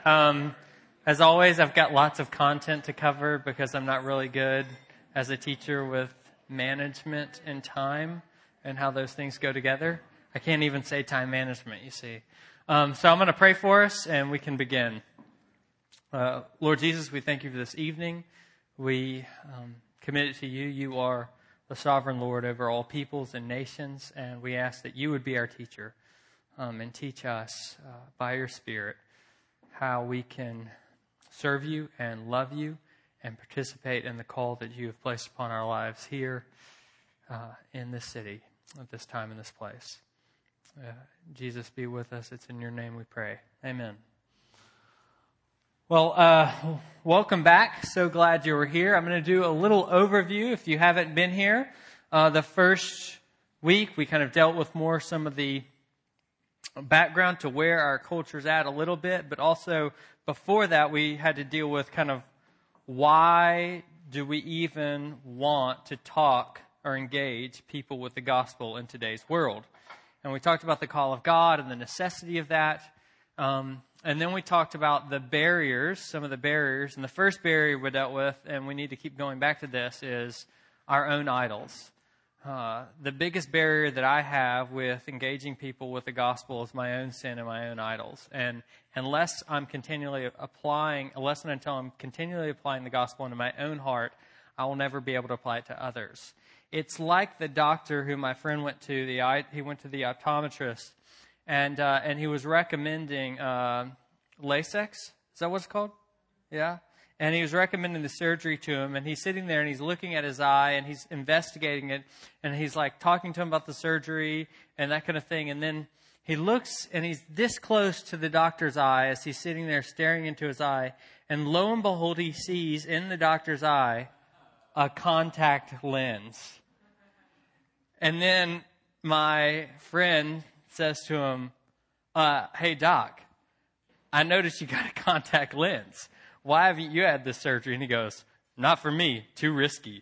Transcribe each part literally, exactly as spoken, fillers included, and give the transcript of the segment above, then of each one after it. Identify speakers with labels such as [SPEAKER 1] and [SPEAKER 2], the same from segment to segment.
[SPEAKER 1] Um, as always, I've got lots of content to cover because I'm not really good as a teacher with management and time and how those things go together. I can't even say time management, you see. Um, so I'm going to pray for us and we can begin. Uh, Lord Jesus, we thank you for this evening. We um, commit it to you. You are the sovereign Lord over all peoples and nations, and we ask that you would be our teacher um, and teach us uh, by your Spirit how we can serve you and love you and participate in the call that you have placed upon our lives here uh, in this city at this time in this place. Uh, Jesus, be with us. It's in your name we pray. Amen. Well, uh, welcome back. So glad you were here. I'm going to do a little overview if you haven't been here. Uh, the first week, we kind of dealt with more some of the background to where our culture's at a little bit, but also before that, we had to deal with kind of why do we even want to talk or engage people with the gospel in today's world. And we talked about the call of God and the necessity of that. Um, and then we talked about the barriers, some of the barriers. And the first barrier we dealt with, and we need to keep going back to this, is our own idols. Uh, the biggest barrier that I have with engaging people with the gospel is my own sin and my own idols. And unless I'm continually applying, unless and until I'm continually applying the gospel into my own heart, I will never be able to apply it to others. It's like the doctor who my friend went to. The he went to the optometrist, and uh, and he was recommending uh, LASIK. Is that what it's called? Yeah. And he was recommending the surgery to him, and he's sitting there and he's looking at his eye and he's investigating it, and he's like talking to him about the surgery and that kind of thing. And then he looks and he's this close to the doctor's eye as he's sitting there staring into his eye, and lo and behold, he sees in the doctor's eye a contact lens. And then my friend says to him, uh, hey, doc, I noticed you got a contact lens. Why haven't you had this surgery? And he goes, not for me, too risky.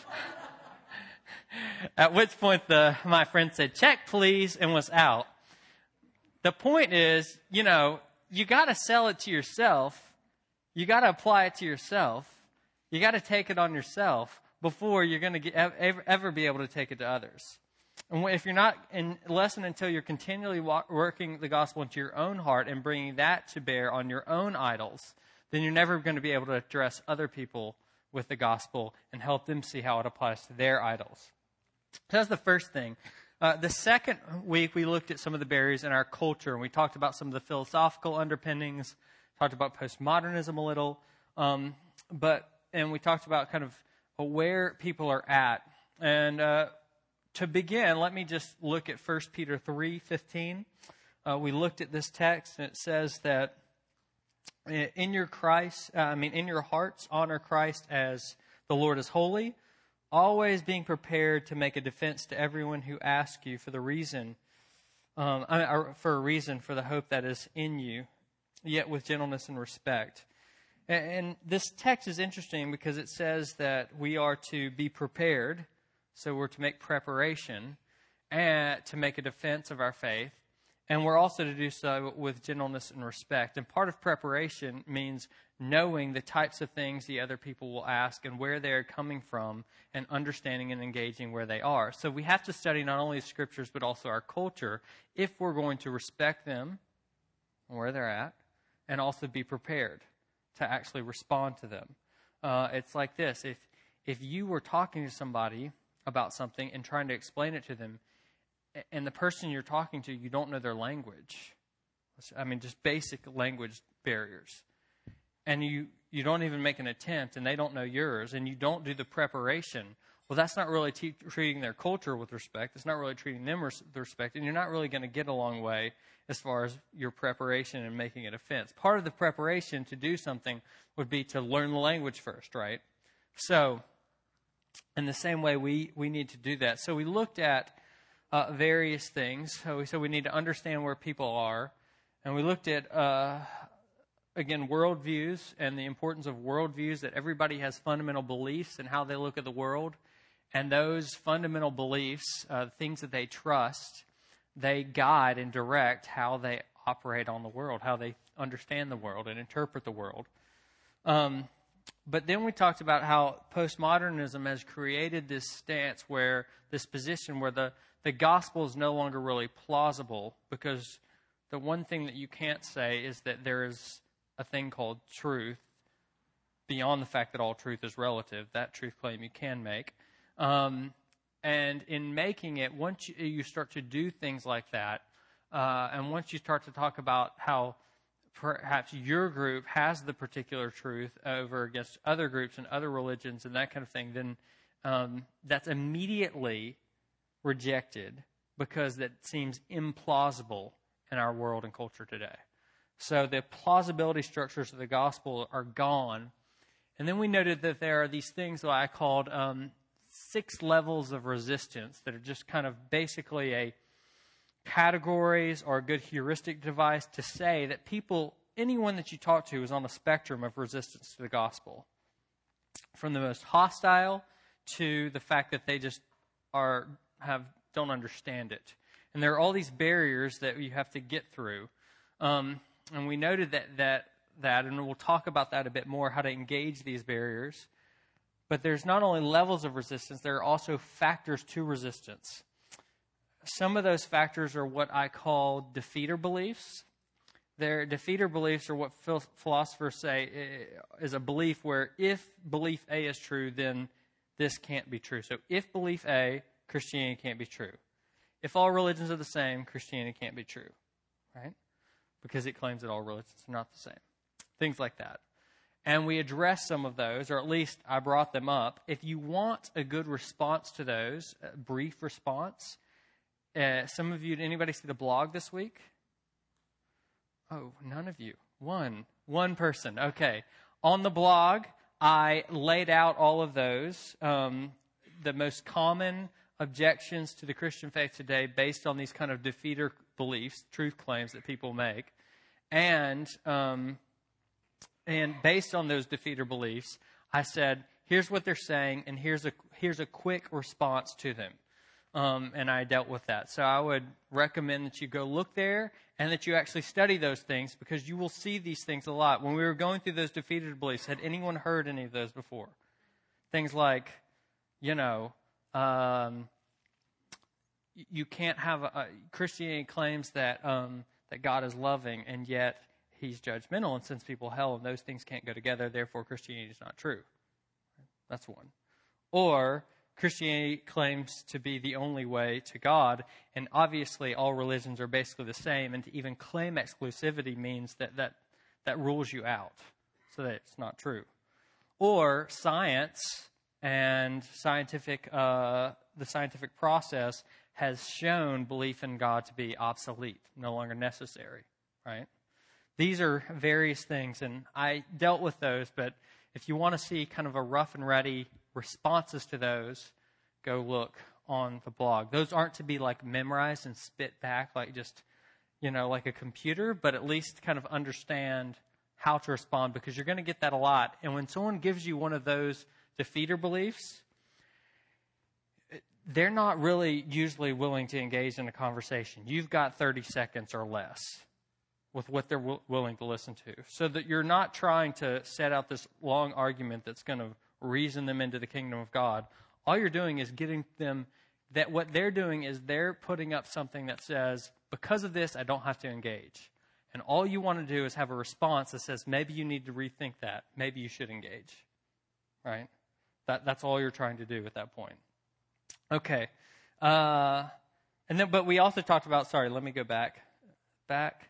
[SPEAKER 1] At which point the my friend said, check please, and was out. The point is, you know, you got to sell it to yourself. You got to apply it to yourself. You got to take it on yourself before you're going to ever, ever be able to take it to others. And if you're not, unless and until you're continually working the gospel into your own heart and bringing that to bear on your own idols, then you're never going to be able to address other people with the gospel and help them see how it applies to their idols. So that's the first thing. Uh, the second week, we looked at some of the barriers in our culture, and we talked about some of the philosophical underpinnings, talked about postmodernism a little, um, but and we talked about kind of where people are at. And uh, to begin, let me just look at First Peter three fifteen. Uh, we looked at this text, and it says that in your Christ, uh, I mean, in your hearts, honor Christ as the Lord is holy, always being prepared to make a defense to everyone who asks you for the reason, um, I mean, for a reason for the hope that is in you, yet with gentleness and respect. And, and this text is interesting because it says that we are to be prepared, so we're to make preparation and to make a defense of our faith. And we're also to do so with gentleness and respect. And part of preparation means knowing the types of things the other people will ask and where they're coming from and understanding and engaging where they are. So we have to study not only the scriptures but also our culture if we're going to respect them where they're at and also be prepared to actually respond to them. Uh, it's like this. If, if you were talking to somebody about something and trying to explain it to them, and the person you're talking to, you don't know their language. I mean, just basic language barriers. And you, you don't even make an attempt, and they don't know yours, and you don't do the preparation. Well, that's not really te- treating their culture with respect. It's not really treating them with respect, and you're not really going to get a long way as far as your preparation and making a defense. Part of the preparation to do something would be to learn the language first, right? So, in the same way, we, we need to do that. So we looked at Uh, various things. So we, so we need to understand where people are. And we looked at, uh, again, worldviews and the importance of worldviews, that everybody has fundamental beliefs and how they look at the world. And those fundamental beliefs, uh, things that they trust, they guide and direct how they operate on the world, how they understand the world and interpret the world. Um, but then we talked about how postmodernism has created this stance where, this position where the, the gospel is no longer really plausible, because the one thing that you can't say is that there is a thing called truth, beyond the fact that all truth is relative. That truth claim you can make. Um, and in making it, once you, you start to do things like that, uh, and once you start to talk about how perhaps your group has the particular truth over against other groups and other religions and that kind of thing, then um, that's immediately rejected, because that seems implausible in our world and culture today. So the plausibility structures of the gospel are gone. And then we noted that there are these things that I called um, six levels of resistance that are just kind of basically a categories or a good heuristic device to say that people, anyone that you talk to, is on a spectrum of resistance to the gospel. From the most hostile to the fact that they just are have don't understand it. And there are all these barriers that you have to get through. Um, and we noted that that that, and we'll talk about that a bit more, how to engage these barriers. But there's not only levels of resistance, there are also factors to resistance. Some of those factors are what I call defeater beliefs. Their defeater beliefs are what philosophers say is a belief where if belief A is true, then this can't be true. So if belief A, Christianity can't be true. If all religions are the same, Christianity can't be true, right? Because it claims that all religions are not the same. Things like that. And we address some of those, or at least I brought them up. If you want a good response to those, a brief response, uh, some of you, did anybody see the blog this week? Oh, none of you. One. One person. Okay. On the blog, I laid out all of those, um, the most common objections to the Christian faith today based on these kind of defeater beliefs, truth claims that people make. And um, and based on those defeater beliefs, I said, here's what they're saying, and here's a here's a quick response to them. Um, and I dealt with that. So I would recommend that you go look there and that you actually study those things, because you will see these things a lot. When we were going through those defeated beliefs, had anyone heard any of those before? Things like, you know, um, you can't have a, a Christianity claims that um, that God is loving, and yet He's judgmental and sends people to hell, and those things can't go together. Therefore, Christianity is not true. That's one. Or Christianity claims to be the only way to God, and obviously all religions are basically the same, and to even claim exclusivity means that that, that rules you out, so that it's not true. Or science and scientific, uh, the scientific process has shown belief in God to be obsolete, no longer necessary, right? These are various things, and I dealt with those, but if you want to see kind of a rough and ready responses to those, go look on the blog. Those aren't to be like memorized and spit back like just, you know, like a computer, but at least kind of understand how to respond, because you're going to get that a lot. And when someone gives you one of those defeater beliefs, they're not really usually willing to engage in a conversation. You've got thirty seconds or less with what they're w- willing to listen to, so that you're not trying to set out this long argument that's going to reason them into the kingdom of God. All you're doing is getting them, that what they're doing is they're putting up something that says, because of this, I don't have to engage. And all you want to do is have a response that says, maybe you need to rethink that. Maybe you should engage, right? That, that's all you're trying to do at that point. Okay. Uh, and then, but we also talked about, sorry, let me go back. Back.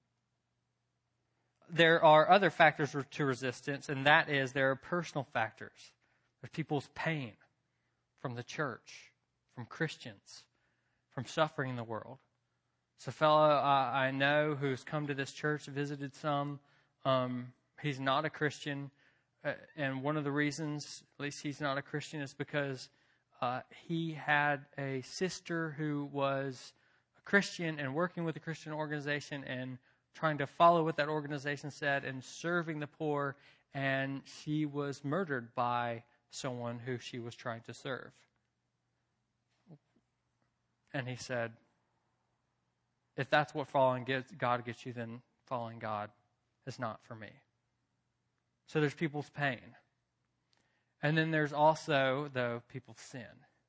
[SPEAKER 1] There are other factors to resistance, and that is there are personal factors. There's people's pain from the church, from Christians, from suffering in the world. So a fellow uh, I know who's come to this church, visited some, um, he's not a Christian, uh, and one of the reasons, at least he's not a Christian, is because uh, he had a sister who was a Christian and working with a Christian organization and trying to follow what that organization said and serving the poor, and she was murdered by someone who she was trying to serve. And he said, if that's what following God gets you, then following God is not for me. So there's people's pain. And then there's also the people's sin,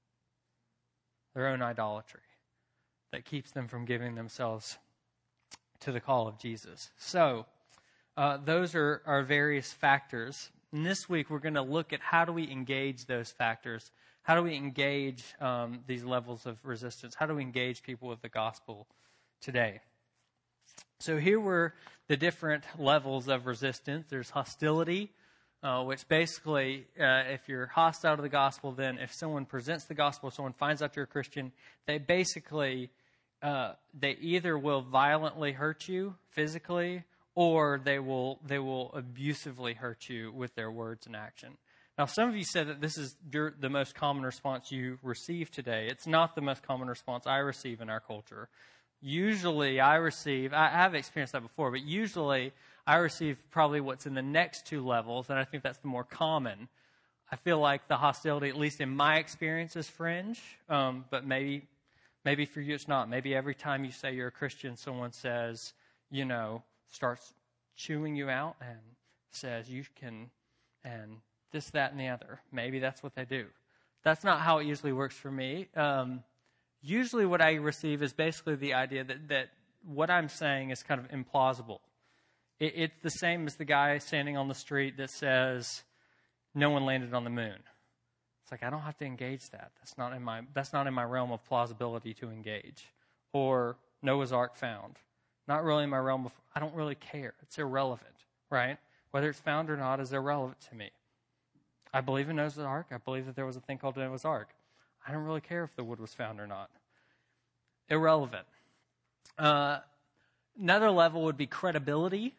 [SPEAKER 1] their own idolatry that keeps them from giving themselves to the call of Jesus. So uh, those are, are various factors. And this week we're going to look at how do we engage those factors. How do we engage um, these levels of resistance? How do we engage people with the gospel today? So here were the different levels of resistance. There's hostility, uh, which basically, uh, if you're hostile to the gospel, then if someone presents the gospel, someone finds out you're a Christian, they basically, uh, they either will violently hurt you physically, or they will they will abusively hurt you with their words and action. Now, some of you said that this is your, the most common response you receive today. It's not the most common response I receive in our culture. Usually I receive, I have experienced that before, but usually I receive probably what's in the next two levels, and I think that's the more common. I feel like the hostility, at least in my experience, is fringe, um, but maybe maybe for you it's not. Maybe every time you say you're a Christian, someone says, you know, starts chewing you out and says you can, and this, that, and the other. Maybe that's what they do. That's not how it usually works for me. Um, usually what I receive is basically the idea that, that what I'm saying is kind of implausible. It, it's the same as the guy standing on the street that says, no one landed on the moon. It's like, I don't have to engage that. That's not in my, that's not in my realm of plausibility to engage. Or Noah's Ark found. Not really in my realm of, I don't really care. It's irrelevant, right? Whether it's found or not is irrelevant to me. I believe in Noah's Ark. I believe that there was a thing called Noah's Ark. I don't really care if the wood was found or not. Irrelevant. Uh, another level would be credibility.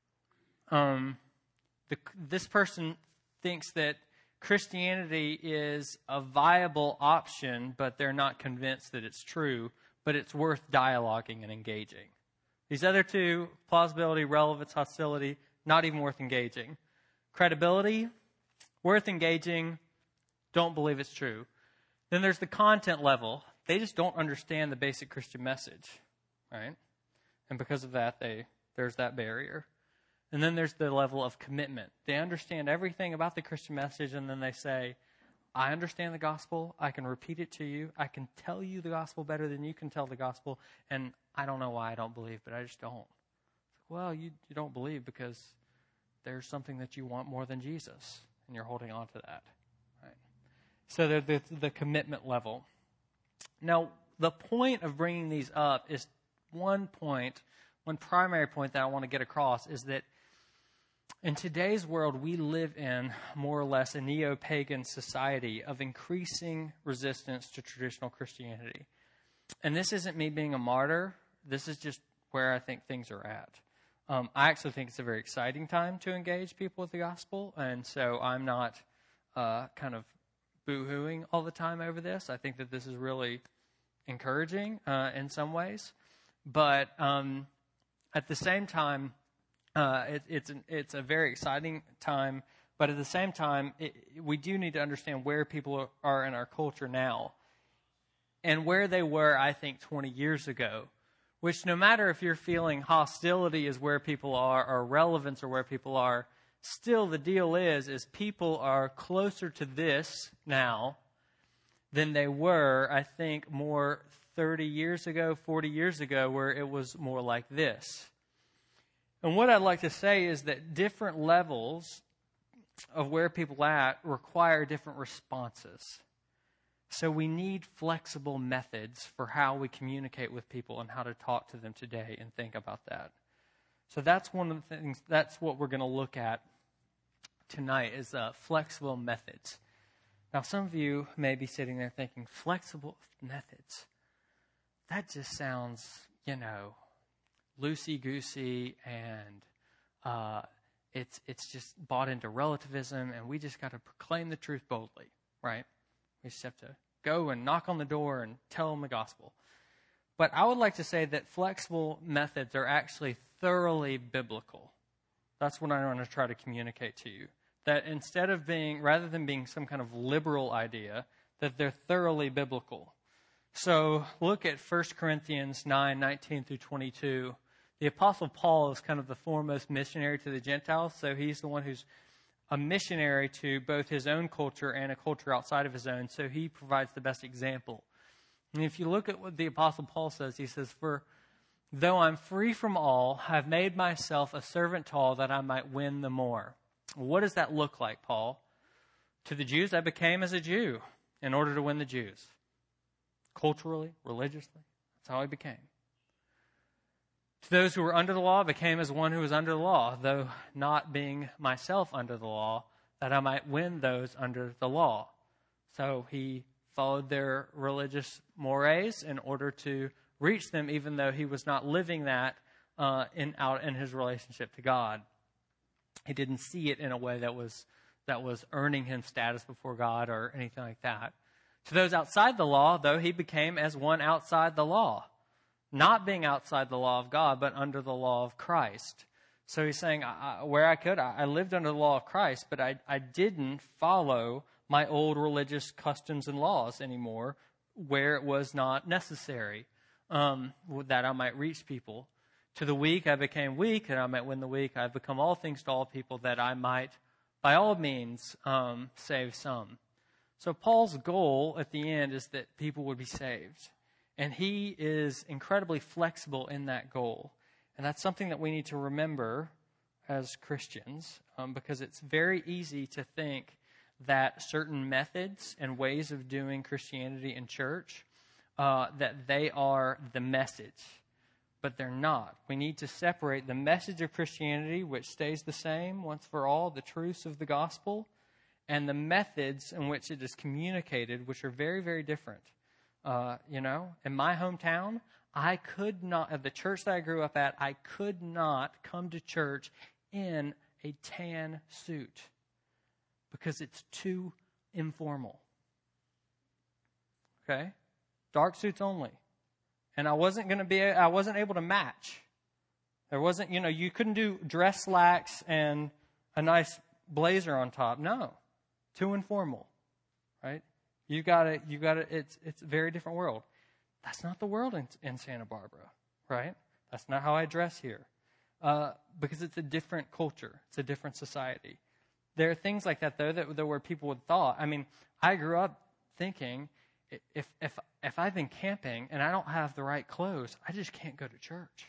[SPEAKER 1] Um, the, this person thinks that Christianity is a viable option, but they're not convinced that it's true, but it's worth dialoguing and engaging. These other two, plausibility, relevance, hostility, not even worth engaging. Credibility, worth engaging, don't believe it's true. Then there's the content level. They just don't understand the basic Christian message, right? And because of that, they there's that barrier. And then there's the level of commitment. They understand everything about the Christian message, and then they say, I understand the gospel. I can repeat it to you. I can tell you the gospel better than you can tell the gospel, and I don't know why I don't believe, but I just don't. Well, you, you don't believe because there's something that you want more than Jesus, and you're holding on to that. Right? So the, the, the commitment level. Now, the point of bringing these up is one point, one primary point that I want to get across is that in today's world, we live in more or less a neo-pagan society of increasing resistance to traditional Christianity. And this isn't me being a martyr. This is just where I think things are at. Um, I actually think it's a very exciting time to engage people with the gospel, and so I'm not uh, kind of boo-hooing all the time over this. I think that this is really encouraging uh, in some ways. But um, at the same time, uh, it, it's, an, it's a very exciting time. But at the same time, it, we do need to understand where people are in our culture now and where they were, I think, twenty years ago. Which no matter if you're feeling hostility is where people are or relevance or where people are, still the deal is, is people are closer to this now than they were, I think, more thirty years ago, forty years ago, where it was more like this. And what I'd like to say is that different levels of where people are at require different responses. So we need flexible methods for how we communicate with people and how to talk to them today and think about that. So that's one of the things, that's what we're going to look at tonight is uh, flexible methods. Now, some of you may be sitting there thinking, flexible methods? That just sounds, you know, loosey-goosey and uh, it's it's just bought into relativism and we just got to proclaim the truth boldly, right? We just have to go and knock on the door and tell them the gospel. But I would like to say that flexible methods are actually thoroughly biblical. That's what I want to try to communicate to you. That instead of being, rather than being some kind of liberal idea, that they're thoroughly biblical. So look at First Corinthians nine, nineteen through twenty-two. The Apostle Paul is kind of the foremost missionary to the Gentiles, so he's the one who's a missionary to both his own culture and a culture outside of his own, so he provides the best example. And if you look at what the Apostle Paul says, he says, "For though I'm free from all, I've made myself a servant to all that I might win the more." What does that look like, Paul? To the Jews, I became as a Jew in order to win the Jews. Culturally, religiously, that's how I became. To those who were under the law, I became as one who was under the law, though not being myself under the law, that I might win those under the law. So he followed their religious mores in order to reach them, even though he was not living that uh, in out in his relationship to God. He didn't see it in a way that was that was earning him status before God or anything like that. To those outside the law, though, he became as one outside the law, not being outside the law of God, but under the law of Christ. So he's saying, I, where I could, I, I lived under the law of Christ, but I, I didn't follow my old religious customs and laws anymore where it was not necessary, um, that I might reach people. To the weak, I became weak, that I might win the weak. I've become all things to all people, that I might, by all means, um, save some. So Paul's goal at the end is that people would be saved. And he is incredibly flexible in that goal. And that's something that we need to remember as Christians, um, because it's very easy to think that certain methods and ways of doing Christianity in church, uh, that they are the message. But they're not. We need to separate the message of Christianity, which stays the same once for all, the truths of the gospel, and the methods in which it is communicated, which are very, very different. Uh, you know, in my hometown, I could not, at the church that I grew up at, I could not come to church in a tan suit because it's too informal. Okay? Dark suits only. And I wasn't going to be, I wasn't able to match. There wasn't, you know, you couldn't do dress slacks and a nice blazer on top. No. Too informal. Right? You got to, you got to, it's, it's a very different world. That's not the world in, in Santa Barbara. Right? That's not how I dress here. Uh, because it's a different culture. It's a different society. There are things like that, though, that, that where people would thought. I mean, I grew up thinking, if if if I've been camping and I don't have the right clothes, I just can't go to church.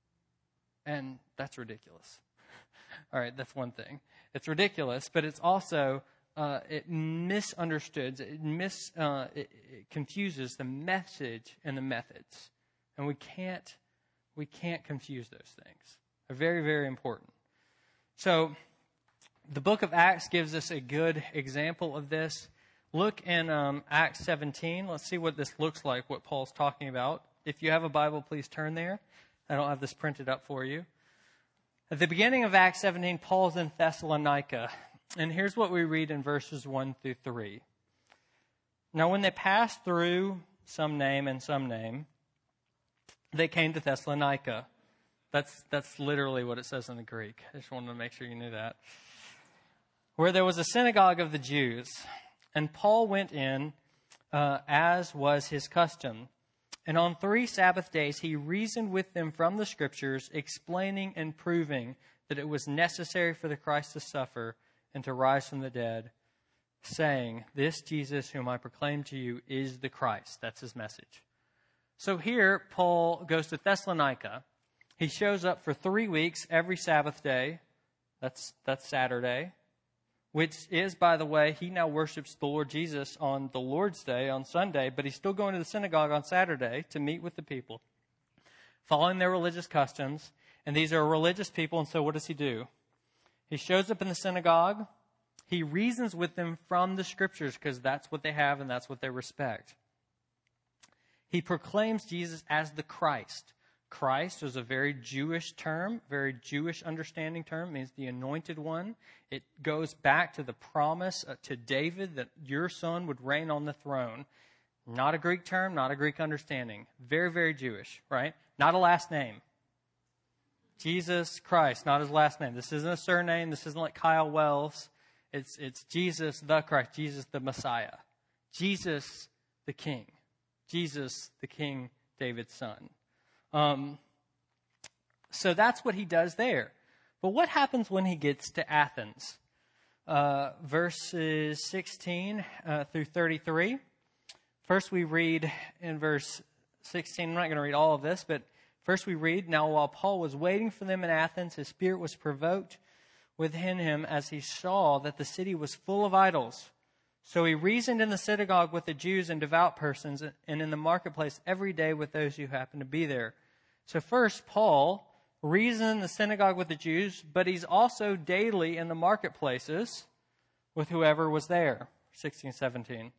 [SPEAKER 1] And that's ridiculous. All right, that's one thing. It's ridiculous, but it's also, uh, it misunderstood, it, mis, uh, it, it confuses the message and the methods. And we can't, we can't confuse those things. They're very, very important. So, the book of Acts gives us a good example of this. Look in um, Acts seventeen. Let's see what this looks like, what Paul's talking about. If you have a Bible, please turn there. I don't have this printed up for you. At the beginning of Acts seventeen, Paul's in Thessalonica. And here's what we read in verses one through three. Now, when they passed through some name and some name, they came to Thessalonica. That's, that's literally what it says in the Greek. I just wanted to make sure you knew that. Where there was a synagogue of the Jews. And Paul went in, uh, as was his custom. And on three Sabbath days he reasoned with them from the Scriptures, explaining and proving that it was necessary for the Christ to suffer and to rise from the dead, saying, "This Jesus whom I proclaim to you is the Christ." That's his message. So here Paul goes to Thessalonica. He shows up for three weeks every Sabbath day. That's that's Saturday. Which is, by the way, he now worships the Lord Jesus on the Lord's Day, on Sunday, but he's still going to the synagogue on Saturday to meet with the people, following their religious customs. And these are religious people, and so what does he do? He shows up in the synagogue. He reasons with them from the Scriptures, because that's what they have and that's what they respect. He proclaims Jesus as the Christ. Christ was a very Jewish term, very Jewish understanding term. It means the anointed one. It goes back to the promise to David that your son would reign on the throne. Not a Greek term, not a Greek understanding. Very, very Jewish, right? Not a last name. Jesus Christ, not his last name. This isn't a surname. This isn't like Kyle Wells. It's, it's Jesus the Christ, Jesus the Messiah. Jesus the King. Jesus the King, David's son. Um, So that's what he does there. But what happens when he gets to Athens? Uh, verses sixteen uh, through thirty-three. First we read in verse sixteen, I'm not going to read all of this, but first we read, "Now while Paul was waiting for them in Athens, his spirit was provoked within him as he saw that the city was full of idols. So he reasoned in the synagogue with the Jews and devout persons, and in the marketplace every day with those who happened to be there." So first, Paul reasoned in the synagogue with the Jews, but he's also daily in the marketplaces with whoever was there. sixteen, seventeen.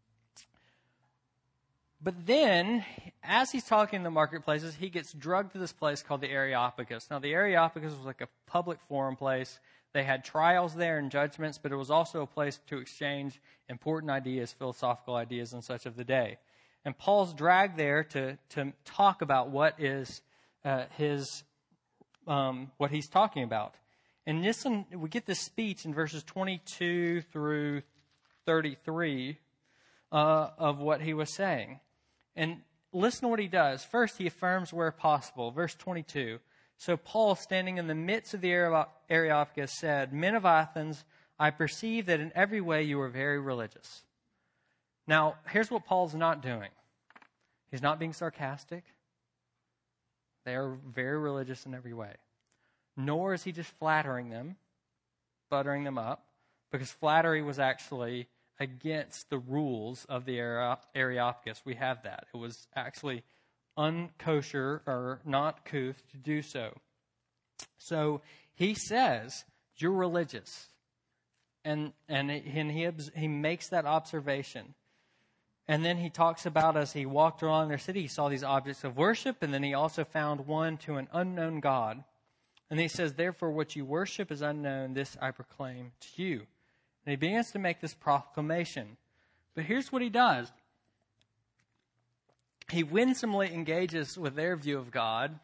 [SPEAKER 1] But then, as he's talking in the marketplaces, he gets drugged to this place called the Areopagus. Now, the Areopagus was like a public forum place. They had trials there and judgments, but it was also a place to exchange important ideas, philosophical ideas, and such of the day. And Paul's dragged there to, to talk about what is uh, his, um, what he's talking about. And listen, we get this speech in verses twenty-two through thirty-three uh, of what he was saying. And listen to what he does. First, he affirms where possible. Verse twenty-two. "So Paul, standing in the midst of the Areopagus, said, 'Men of Athens, I perceive that in every way you are very religious.'" Now, here's what Paul's not doing. He's not being sarcastic. They are very religious in every way. Nor is he just flattering them, buttering them up, because flattery was actually against the rules of the Areopagus. We have that. It was actually unkosher or not couth to do so. So he says, you're religious. And and, and he, he makes that observation. And then he talks about as he walked around their city, he saw these objects of worship, and then he also found one to an unknown God. And he says, "Therefore, what you worship is unknown, this I proclaim to you." And he begins to make this proclamation. But here's what he does. He winsomely engages with their view of God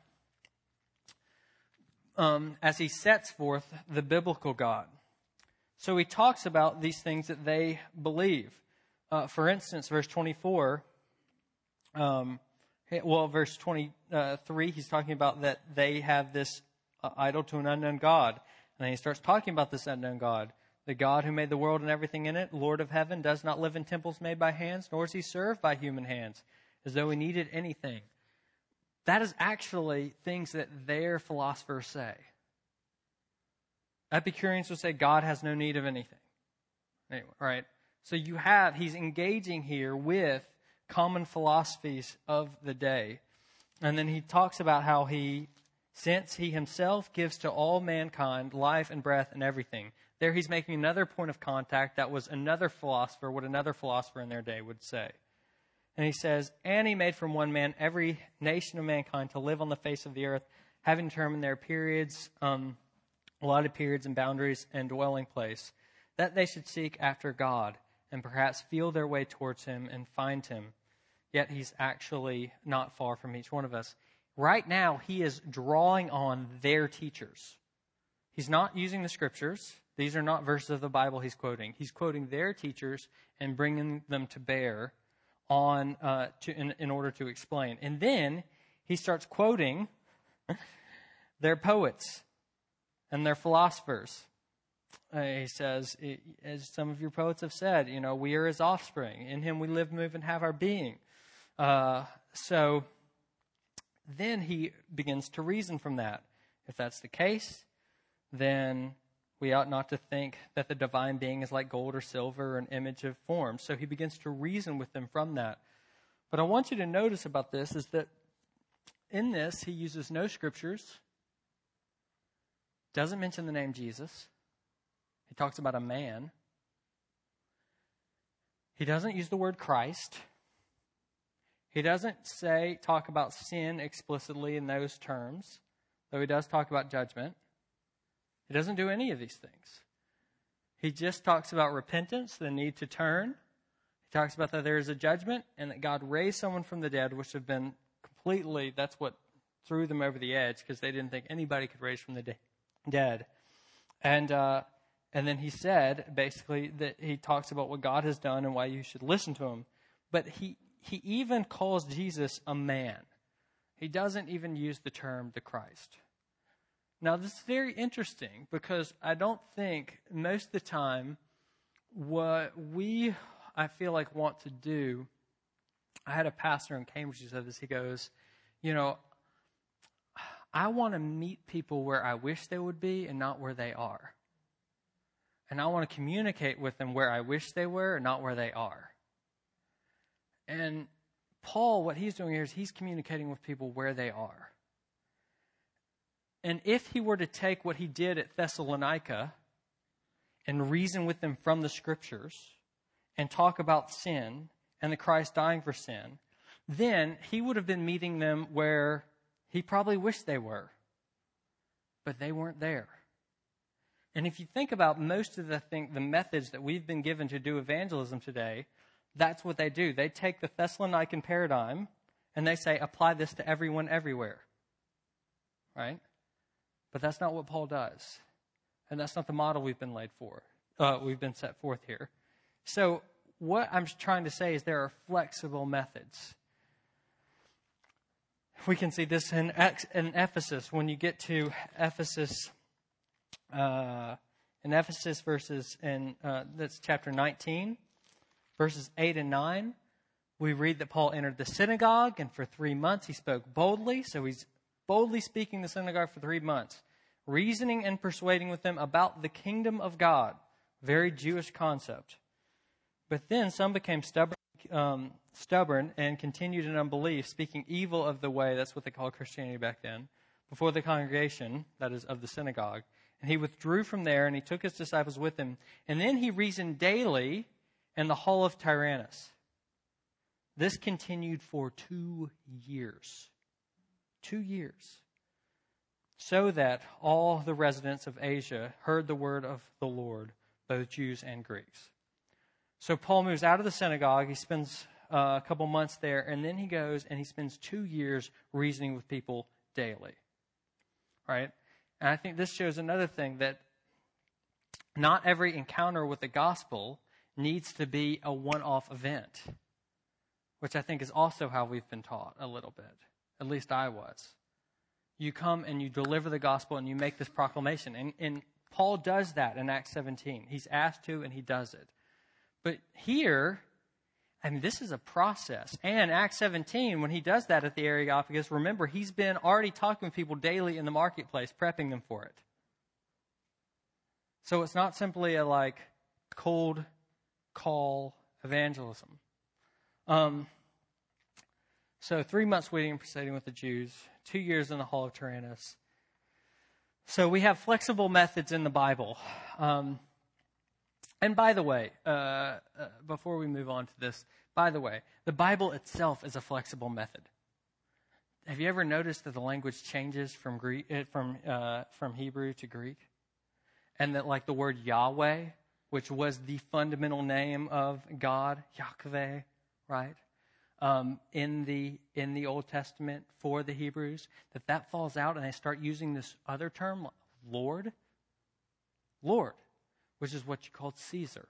[SPEAKER 1] um, as he sets forth the biblical God. So he talks about these things that they believe. Uh, for instance, verse twenty-four, um, well, verse twenty-three, he's talking about that they have this uh, idol to an unknown God. And then he starts talking about this unknown God. "The God who made the world and everything in it, Lord of heaven, does not live in temples made by hands, nor is he served by human hands, as though he needed anything." That is actually things that their philosophers say. Epicureans would say God has no need of anything. Anyway, right? So you have, he's engaging here with common philosophies of the day. And then he talks about how he, since he himself gives to all mankind life and breath and everything. There he's making another point of contact that was another philosopher, what another philosopher in their day would say. And he says, "And he made from one man every nation of mankind to live on the face of the earth, having determined their periods, um, allotted periods and boundaries and dwelling place, that they should seek after God and perhaps feel their way towards him and find him. Yet he's actually not far from each one of us." Right now, he is drawing on their teachers. He's not using the scriptures. These are not verses of the Bible he's quoting. He's quoting their teachers and bringing them to bear on uh, to, in, in order to explain. And then he starts quoting their poets and their philosophers. Uh, he says, as some of your poets have said, you know, we are his offspring. In him we live, move, and have our being. Uh, so then he begins to reason from that. If that's the case, then we ought not to think that the divine being is like gold or silver or an image of form. So he begins to reason with them from that. But I want you to notice about this is that in this, he uses no scriptures, doesn't mention the name Jesus. He talks about a man. He doesn't use the word Christ. He doesn't say, talk about sin explicitly in those terms, though he does talk about judgment. He doesn't do any of these things. He just talks about repentance, the need to turn. He talks about that there is a judgment and that God raised someone from the dead, which have been completely, that's what threw them over the edge because they didn't think anybody could raise from the de- dead. And uh, and then he said, basically, that he talks about what God has done and why you should listen to him. But he, he even calls Jesus a man. He doesn't even use the term the Christ. Now, this is very interesting because I don't think most of the time what we, I feel like, want to do. I had a pastor in Cambridge who said this. He goes, you know, I want to meet people where I wish they would be and not where they are. And I want to communicate with them where I wish they were and not where they are. And Paul, what he's doing here is he's communicating with people where they are. And if he were to take what he did at Thessalonica and reason with them from the Scriptures and talk about sin and the Christ dying for sin, then he would have been meeting them where he probably wished they were. But they weren't there. And if you think about most of the thing, the methods that we've been given to do evangelism today, that's what they do. They take the Thessalonican paradigm and they say, apply this to everyone everywhere. Right? But that's not what Paul does. And that's not the model we've been laid for. Uh, we've been set forth here. So what I'm trying to say is there are flexible methods. We can see this in, in Ephesus. When you get to Ephesus, uh, in Ephesus verses, in uh, that's chapter nineteen, verses eight and nine, we read that Paul entered the synagogue, and for three months he spoke boldly. So he's boldly speaking in the synagogue for three months, reasoning and persuading with them about the kingdom of God. Very Jewish concept. But then some became stubborn, um, stubborn and continued in unbelief, speaking evil of the way, that's what they called Christianity back then, before the congregation, that is, of the synagogue. And he withdrew from there, and he took his disciples with him. And then he reasoned daily in the hall of Tyrannus. This continued for two years. Two years. So that all the residents of Asia heard the word of the Lord, both Jews and Greeks. So Paul moves out of the synagogue. He spends uh, a couple months there, and then he goes and he spends two years reasoning with people daily. Right? And I think this shows another thing, that not every encounter with the gospel needs to be a one-off event, which I think is also how we've been taught a little bit. At least I was. You come and you deliver the gospel and you make this proclamation. And, and Paul does that in Acts seventeen. He's asked to and he does it. But here, I mean, this is a process. And Acts seventeen, when he does that at the Areopagus, remember, he's been already talking with people daily in the marketplace, prepping them for it. So it's not simply a, like, cold call evangelism. Um, so three months waiting and proceeding with the Jews, two years in the hall of Tyrannus. So we have flexible methods in the Bible. Um, and by the way, uh, uh, before we move on to this, by the way, the Bible itself is a flexible method. Have you ever noticed that the language changes from Greek, from uh, from Hebrew to Greek? And that, like, the word Yahweh, which was the fundamental name of God, Yahweh, right? Um, in the in the Old Testament for the Hebrews, that that falls out and they start using this other term, Lord, Lord, which is what you called Caesar,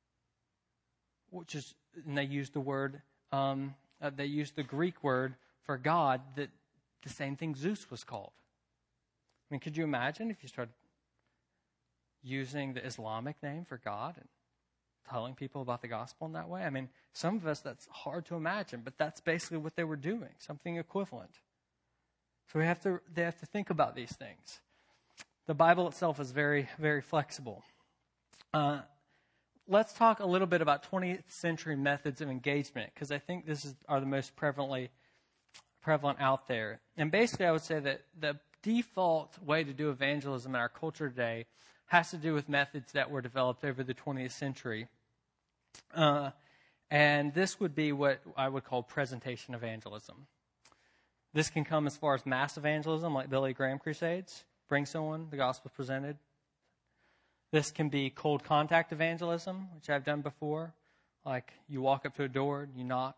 [SPEAKER 1] which is, and they used the word, um, uh, they used the Greek word for God, that the same thing Zeus was called. I mean, could you imagine if you started using the Islamic name for God and telling people about the gospel in that way? I mean, some of us, that's hard to imagine, but that's basically what they were doing, something equivalent. So we have to, they have to think about these things. The Bible itself is very, very flexible. Uh, let's talk a little bit about twentieth century methods of engagement, because I think this is, are the most prevalently prevalent out there. And basically, I would say that the default way to do evangelism in our culture today has to do with methods that were developed over the twentieth century. Uh, and this would be what I would call presentation evangelism. This can come as far as mass evangelism, like Billy Graham crusades. Bring someone, the gospel presented. This can be cold contact evangelism, which I've done before. Like you walk up to a door, you knock.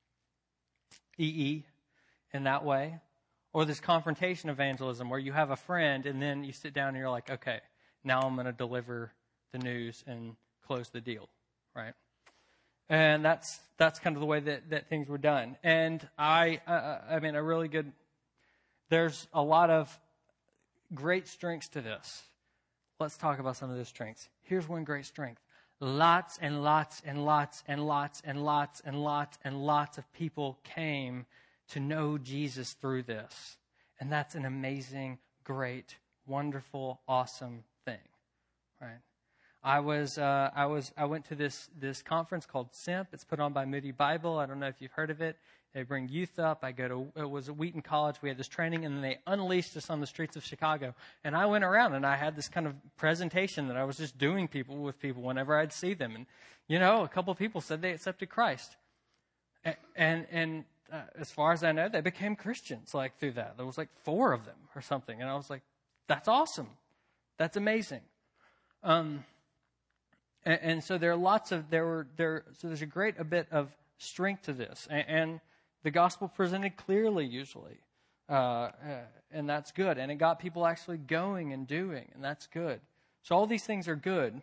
[SPEAKER 1] E E in that way. Or this confrontation evangelism where you have a friend and then you sit down and you're like, okay, now I'm going to deliver the news and close the deal, right? And that's that's kind of the way that, that things were done. And I, uh, I mean, a really good, there's a lot of great strengths to this. Let's talk about some of those strengths. Here's one great strength. Lots and lots and lots and lots and lots and lots and lots of people came to know Jesus through this. And that's an amazing, great, wonderful, awesome thing, right? I was, uh, I was, I went to this, this conference called SIMP. It's put on by Moody Bible. I don't know if you've heard of it. They bring youth up. I go to, it was at Wheaton College. We had this training, and then they unleashed us on the streets of Chicago. And I went around, and I had this kind of presentation that I was just doing people with people whenever I'd see them. And, you know, a couple of people said they accepted Christ. And, and, and uh, as far as I know, they became Christians, like, through that. There was, like, four of them or something. And I was like, that's awesome. That's amazing. Um, and, and so there are lots of, there were, there, so there's a great a bit of strength to this. And, and the gospel presented clearly, usually. Uh, uh, and that's good. And it got people actually going and doing, and that's good. So all these things are good.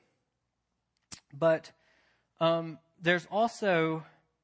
[SPEAKER 1] But um, there's also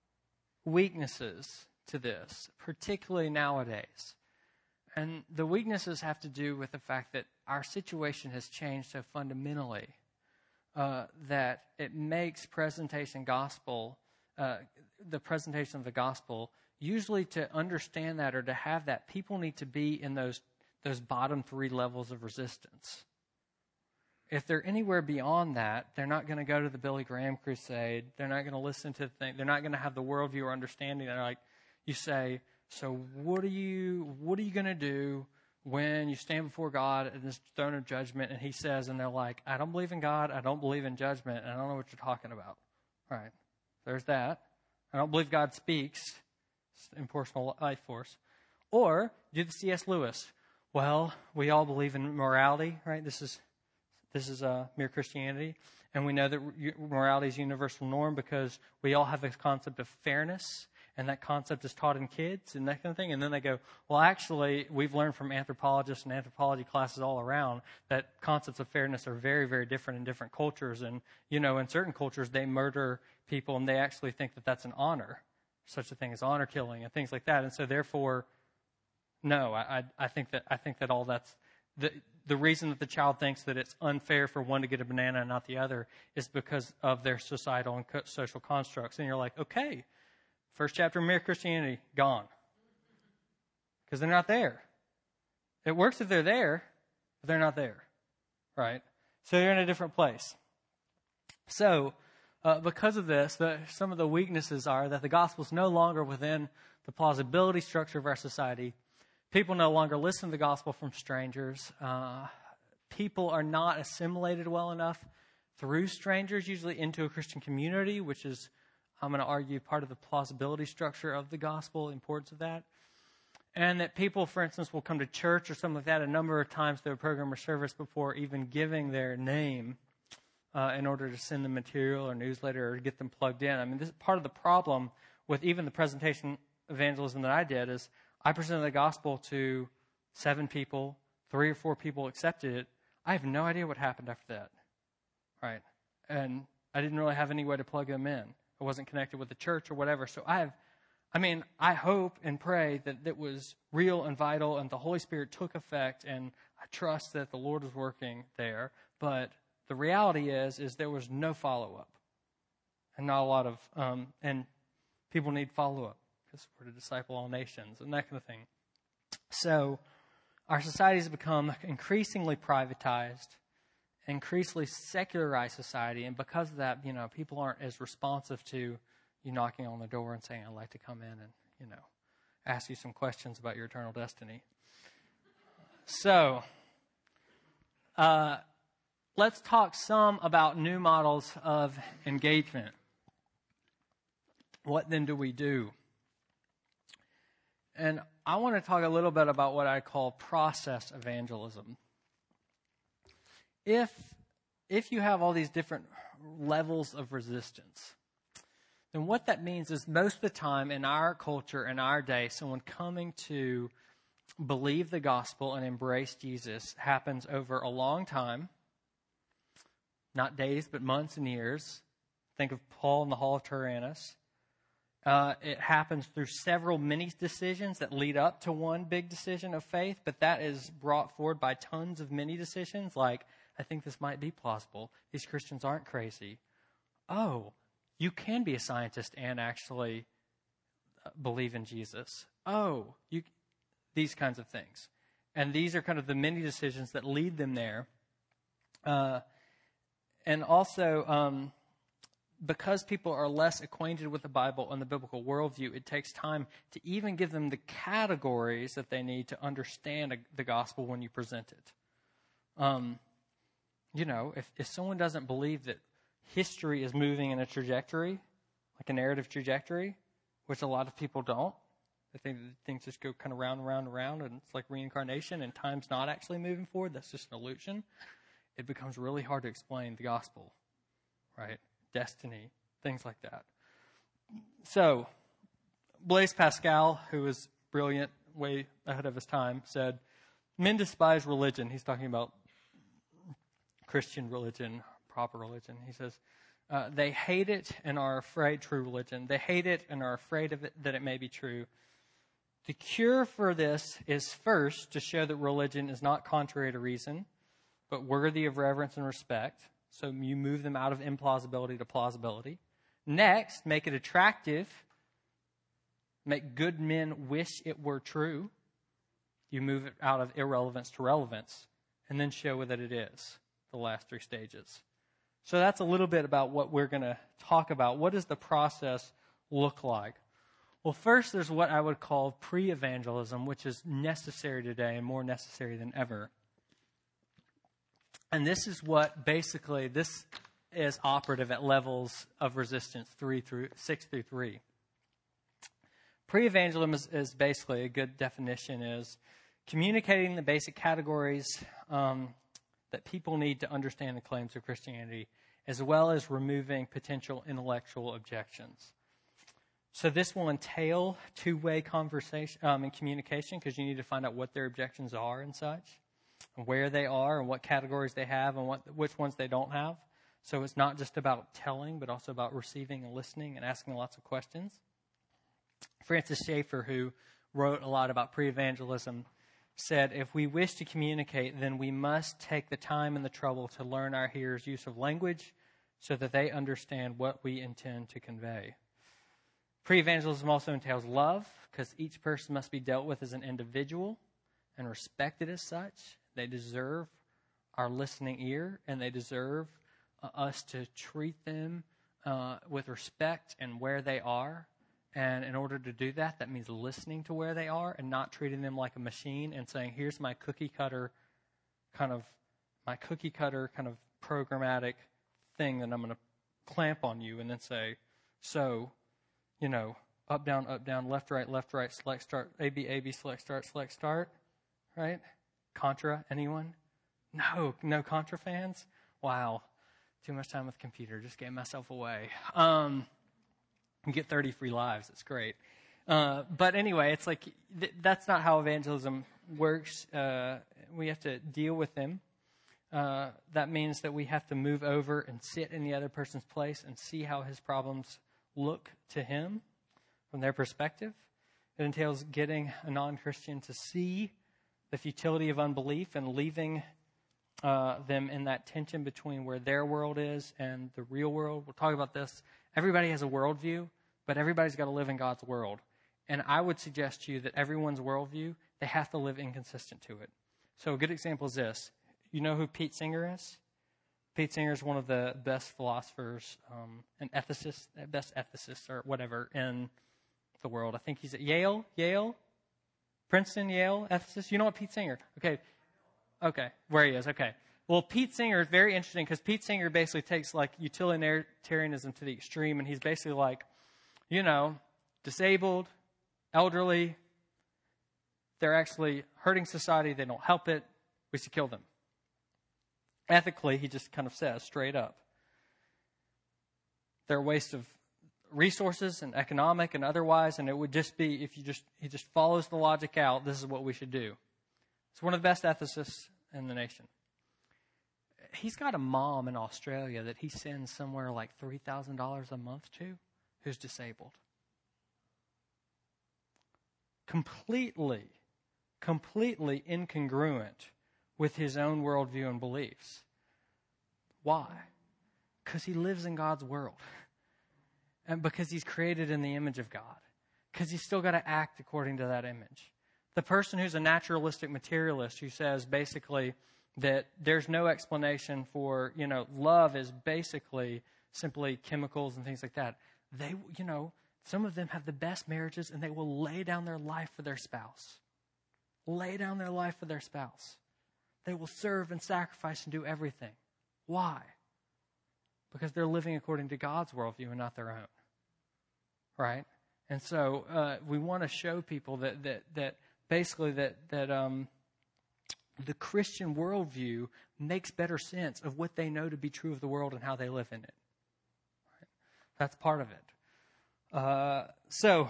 [SPEAKER 1] weaknesses to this, particularly nowadays. And the weaknesses have to do with the fact that our situation has changed so fundamentally uh, that it makes presentation gospel, uh, the presentation of the gospel, usually to understand that or to have that, people need to be in those those bottom three levels of resistance. If they're anywhere beyond that, they're not going to go to the Billy Graham crusade. They're not going to listen to things. They're not going to have the worldview or understanding. They're like, you say, so what are you what are you going to do when you stand before God at this throne of judgment? And he says, and they're like, I don't believe in God. I don't believe in judgment. And I don't know what you're talking about. All right. There's that. I don't believe God speaks. Impersonal life force. Or do the C S Lewis. Well, we all believe in morality, right? This is this is uh, mere Christianity, and we know that morality is a universal norm because we all have a concept of fairness, and that concept is taught in kids and that kind of thing. And then they go, well, actually, we've learned from anthropologists and anthropology classes all around that concepts of fairness are very, very different in different cultures. And you know, in certain cultures, they murder people, and they actually think that that's an honor. Such a thing as honor killing and things like that. And so therefore, no, I, I think that I think that all that's the the reason that the child thinks that it's unfair for one to get a banana and not the other is because of their societal and co- social constructs. And you're like, okay, first chapter of Mere Christianity, gone. Because they're not there. It works if they're there, but they're not there. Right? So they're in a different place. So Uh, because of this, the, some of the weaknesses are that the gospel is no longer within the plausibility structure of our society. People no longer listen to the gospel from strangers. Uh, people are not assimilated well enough through strangers, usually into a Christian community, which is, I'm going to argue, part of the plausibility structure of the gospel, the importance of that. And that people, for instance, will come to church or something like that a number of times through a program or service before even giving their name Uh, in order to send them material or newsletter or get them plugged in. I mean, this is part of the problem with even the presentation evangelism that I did is I presented the gospel to seven people, three or four people accepted it. I have no idea what happened after that, right? And I didn't really have any way to plug them in. I wasn't connected with the church or whatever. So I have, I mean, I hope and pray that it was real and vital and the Holy Spirit took effect, and I trust that the Lord was working there. But the reality is, is there was no follow-up, and not a lot of, um, and people need follow-up because we're to disciple all nations and that kind of thing. So our society has become increasingly privatized, increasingly secularized society, and because of that, you know, people aren't as responsive to you knocking on the door and saying, I'd like to come in and, you know, ask you some questions about your eternal destiny. So, uh, let's talk some about new models of engagement. What then do we do? And I want to talk a little bit about what I call process evangelism. If, if you have all these different levels of resistance, then what that means is most of the time in our culture, in our day, someone coming to believe the gospel and embrace Jesus happens over a long time. Not days, but months and years. Think of Paul in the Hall of Tyrannus. Uh, it happens through several mini decisions that lead up to one big decision of faith, but that is brought forward by tons of mini decisions like, I think this might be plausible. These Christians aren't crazy. Oh, you can be a scientist and actually believe in Jesus. Oh, you, these kinds of things. And these are kind of the mini decisions that lead them there. Uh, and also, um, because people are less acquainted with the Bible and the biblical worldview, it takes time to even give them the categories that they need to understand the gospel when you present it. Um, you know, if, if someone doesn't believe that history is moving in a trajectory, like a narrative trajectory, which a lot of people don't, they think that things just go kind of round and round and round, and it's like reincarnation, and time's not actually moving forward, that's just an illusion, it becomes really hard to explain the gospel, right? Destiny, things like that. So, Blaise Pascal, who was brilliant, way ahead of his time, said, men despise religion. He's talking about Christian religion, proper religion. He says, uh, they hate it and are afraid, true religion. They hate it and are afraid of it, that it may be true. The cure for this is first to show that religion is not contrary to reason, but worthy of reverence and respect. So you move them out of implausibility to plausibility. Next, make it attractive. Make good men wish it were true. You move it out of irrelevance to relevance. And then show that it is. The last three stages. So that's a little bit about what we're going to talk about. What does the process look like? Well, first there's what I would call pre-evangelism, which is necessary today and more necessary than ever. And this is what basically, this is operative at levels of resistance three through six through three. Pre-evangelism is, is basically, a good definition is communicating the basic categories um, that people need to understand the claims of Christianity, as well as removing potential intellectual objections. So this will entail two-way conversation um, and communication, because you need to find out what their objections are and such, and where they are, and what categories they have, and what which ones they don't have. So it's not just about telling, but also about receiving and listening and asking lots of questions. Francis Schaeffer, who wrote a lot about pre-evangelism, said, if we wish to communicate, then we must take the time and the trouble to learn our hearers' use of language so that they understand what we intend to convey. Pre-evangelism also entails love, because each person must be dealt with as an individual and respected as such. They deserve our listening ear, and they deserve uh, us to treat them uh, with respect and where they are. And in order to do that, that means listening to where they are and not treating them like a machine and saying, here's my cookie cutter kind of, my cookie cutter kind of programmatic thing that I'm going to clamp on you, and then say, so, you know, up, down, up, down, left, right, left, right, select, start, A, B, A, B, select, start, select, start, right? Contra, anyone? No, no Contra fans? Wow, too much time with the computer, just gave myself away. Um... You get thirty free lives. It's great. Uh, but anyway, it's like th- that's not how evangelism works. Uh, we have to deal with them. Uh, that means that we have to move over and sit in the other person's place and see how his problems look to him from their perspective. It entails getting a non-Christian to see the futility of unbelief and leaving uh, them in that tension between where their world is and the real world. We'll talk about this. Everybody has a worldview, but everybody's got to live in God's world. And I would suggest to you that everyone's worldview, they have to live inconsistent to it. So a good example is this. You know who Pete Singer is? Pete Singer is one of the best philosophers, um, an ethicist, best ethicist or whatever in the world. I think he's at Yale, Yale, Princeton, Yale, ethicist. You know what Pete Singer? Okay, okay, where he is, okay. Well, Pete Singer is very interesting because Pete Singer basically takes like utilitarianism to the extreme, and he's basically like, you know, disabled, elderly, they're actually hurting society, they don't help it, we should kill them. Ethically, he just kind of says straight up, they're a waste of resources and economic and otherwise, and it would just be, if you just, he just follows the logic out, this is what we should do. He's one of the best ethicists in the nation. He's got a mom in Australia that he sends somewhere like three thousand dollars a month to who's disabled. completely, completely incongruent with his own worldview and beliefs. Why? Because he lives in God's world. And because he's created in the image of God. Because he's still got to act according to that image. The person who's a naturalistic materialist who says basically that there's no explanation for, you know, love is basically simply chemicals and things like that. They, you know, some of them have the best marriages and they will lay down their life for their spouse. Lay down their life for their spouse. They will serve and sacrifice and do everything. Why? Because they're living according to God's worldview and not their own. Right? And so uh, we want to show people that that that basically that that um, the Christian worldview makes better sense of what they know to be true of the world and how they live in it. Right? That's part of it. Uh, so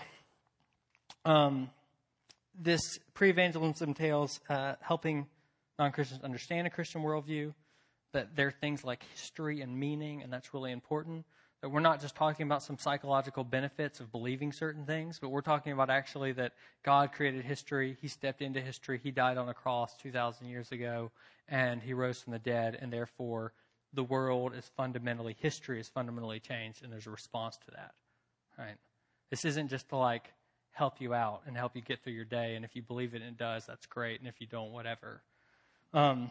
[SPEAKER 1] um, this pre-evangelism entails uh, helping non-Christians understand a Christian worldview, that there are things like history and meaning, and that's really important. That we're not just talking about some psychological benefits of believing certain things, but we're talking about actually that God created history, he stepped into history, he died on a cross two thousand years ago, and he rose from the dead, and therefore the world is fundamentally, history is fundamentally changed, and there's a response to that. Right? This isn't just to like help you out and help you get through your day, and if you believe it and it does, that's great, and if you don't, whatever. Um,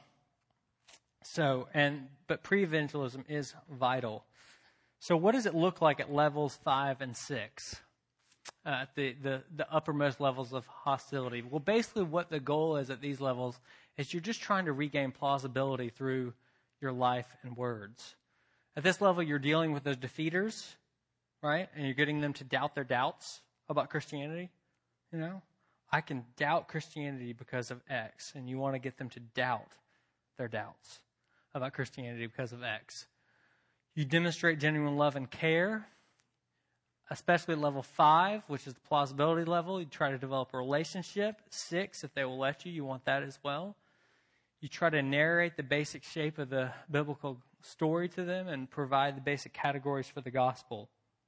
[SPEAKER 1] so, and, but pre-evangelism is vital. So what does it look like at levels five and six, uh, at the, the, the uppermost levels of hostility? Well, basically what the goal is at these levels is you're just trying to regain plausibility through your life and words. At this level, you're dealing with those defeaters, right? And you're getting them to doubt their doubts about Christianity. You know, I can doubt Christianity because of X, and you want to get them to doubt their doubts about Christianity because of X. You demonstrate genuine love and care, especially at level five, which is the plausibility level. You try to develop a relationship. Six, if they will let you, you want that as well. You try to narrate the basic shape of the biblical story to them and provide the basic categories for the gospel.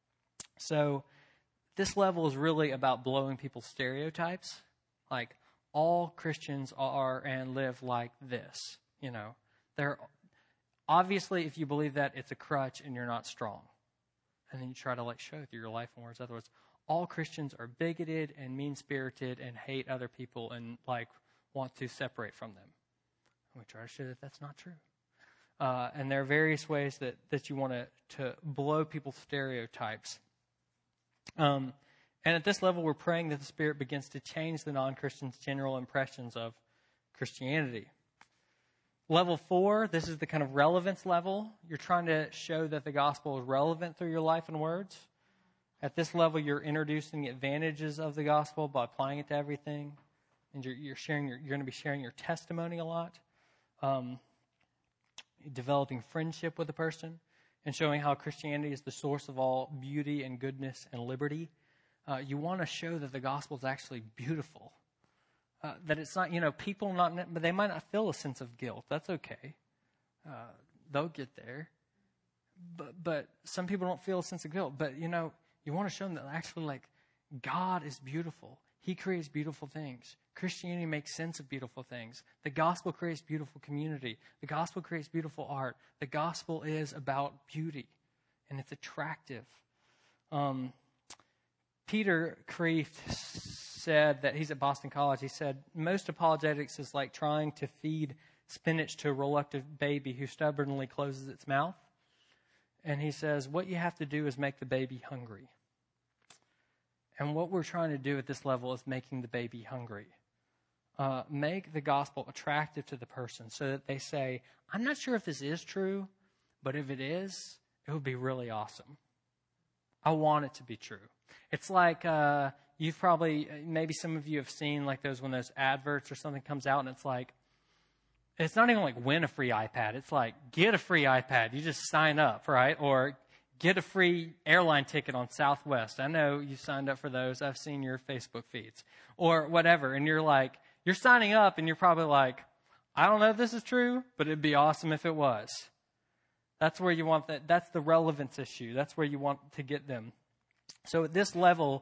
[SPEAKER 1] So this level is really about blowing people's stereotypes. Like, all Christians are and live like this. You know, they're obviously, if you believe that, it's a crutch and you're not strong. And then you try to like show through your life and words. Otherwise, all Christians are bigoted and mean-spirited and hate other people and like want to separate from them. And we try to show that that's not true. Uh, and there are various ways that, that you want to, to blow people's stereotypes. Um, and at this level, we're praying that the Spirit begins to change the non-Christians' general impressions of Christianity. Level four, this is the kind of relevance level. You're trying to show that the gospel is relevant through your life and words. At this level, you're introducing the advantages of the gospel by applying it to everything. And you're, you're sharing your, you're going to be sharing your testimony a lot. Um, developing friendship with a person and showing how Christianity is the source of all beauty and goodness and liberty. Uh, you want to show that the gospel is actually beautiful. Uh, that it's not, you know, people not, but they might not feel a sense of guilt. That's okay. Uh, they'll get there. But, but some people don't feel a sense of guilt. But, you know, you want to show them that actually, like, God is beautiful. He creates beautiful things. Christianity makes sense of beautiful things. The gospel creates beautiful community. The gospel creates beautiful art. The gospel is about beauty, and it's attractive. Um, Peter Kreeft said that he's at Boston College. He said, most apologetics is like trying to feed spinach to a reluctant baby who stubbornly closes its mouth. And he says, what you have to do is make the baby hungry. And what we're trying to do at this level is making the baby hungry. Uh, make the gospel attractive to the person so that they say, I'm not sure if this is true, but if it is, it would be really awesome. I want it to be true. It's like uh, you've probably, maybe some of you have seen like those when those adverts or something comes out and it's like, it's not even like win a free iPad. It's like get a free iPad. You just sign up, right? Or get a free airline ticket on Southwest. I know you signed up for those. I've seen your Facebook feeds or whatever. And you're like, you're signing up and you're probably like, I don't know if this is true, but it'd be awesome if it was. That's where you want that. That's the relevance issue. That's where you want to get them. So at this level,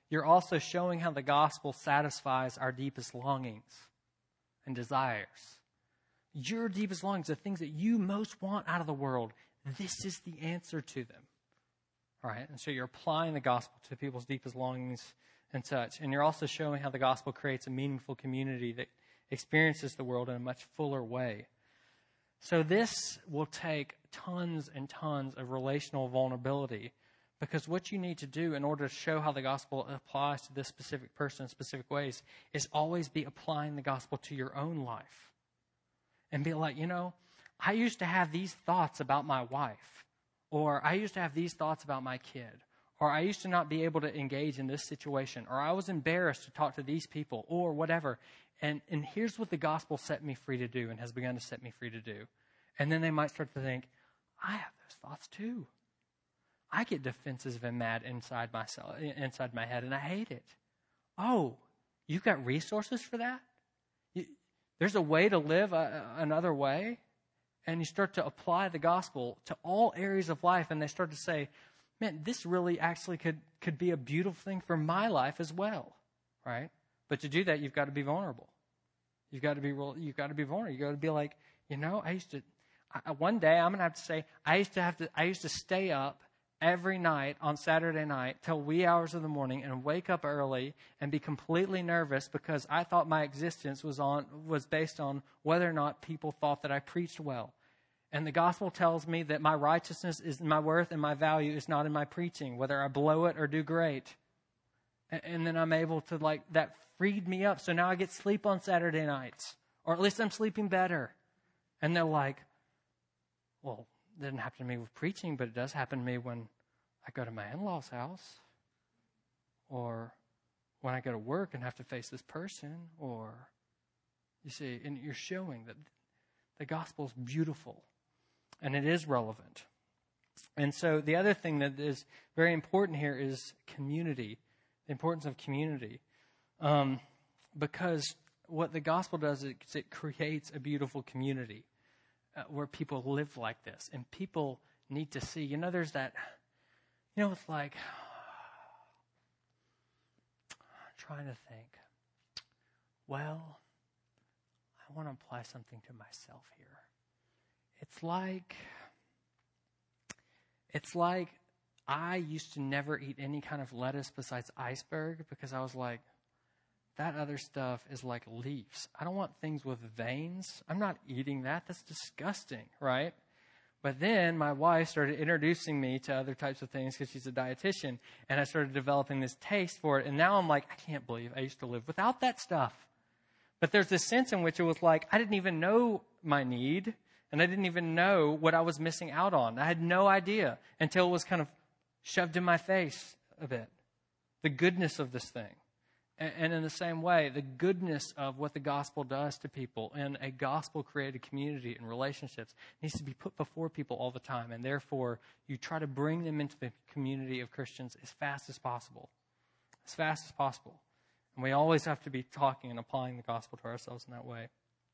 [SPEAKER 1] you're also showing how the gospel satisfies our deepest longings and desires. Your deepest longings, the things that you most want out of the world, this is the answer to them. All right? And so you're applying the gospel to people's deepest longings and such. And you're also showing how the gospel creates a meaningful community that experiences the world in a much fuller way. So this will take tons and tons of relational vulnerability, because what you need to do in order to show how the gospel applies to this specific person in specific ways is always be applying the gospel to your own life. And be like, you know, I used to have these thoughts about my wife, or I used to have these thoughts about my kid, or I used to not be able to engage in this situation, or I was embarrassed to talk to these people, or whatever. And and here's what the gospel set me free to do and has begun to set me free to do. And then they might start to think, I have those thoughts too. I get defensive and mad inside myself, inside my head, and I hate it. Oh, you've got resources for that? You, there's a way to live a, another way? And you start to apply the gospel to all areas of life, and they start to say, man, this really actually could, could be a beautiful thing for my life as well, right? But to do that, you've got to be vulnerable. You've got to be real, you've got to be vulnerable. You've got to be like, you know, I used to, I, one day I'm going to have to say, I used to have to, I used to stay up every night on Saturday night till wee hours of the morning and wake up early and be completely nervous because I thought my existence was on, was based on whether or not people thought that I preached well. And the gospel tells me that my righteousness is my worth and my value is not in my preaching, whether I blow it or do great. And, and then I'm able to, like, that freed me up. So now I get sleep on Saturday nights, or at least I'm sleeping better. And they're like, well, it didn't happen to me with preaching, but it does happen to me when I go to my in-laws' house, or when I go to work and have to face this person, or, you see, and you're showing that the gospel is beautiful and it is relevant. And so the other thing that is very important here is community, the importance of community. Um, because what the gospel does is it creates a beautiful community uh, where people live like this. And people need to see, you know, there's that, you know, it's like, I'm trying to think, well, I want to apply something to myself here. It's like, it's like I used to never eat any kind of lettuce besides iceberg because I was like, that other stuff is like leaves. I don't want things with veins. I'm not eating that. That's disgusting, right? But then my wife started introducing me to other types of things because she's a dietitian, and I started developing this taste for it. And now I'm like, I can't believe I used to live without that stuff. But there's this sense in which it was like, I didn't even know my need, and I didn't even know what I was missing out on. I had no idea until it was kind of shoved in my face a bit. The goodness of this thing. And, and in the same way, the goodness of what the gospel does to people in a gospel-created community and relationships needs to be put before people all the time. And therefore, you try to bring them into the community of Christians as fast as possible. As fast as possible. And we always have to be talking and applying the gospel to ourselves in that way.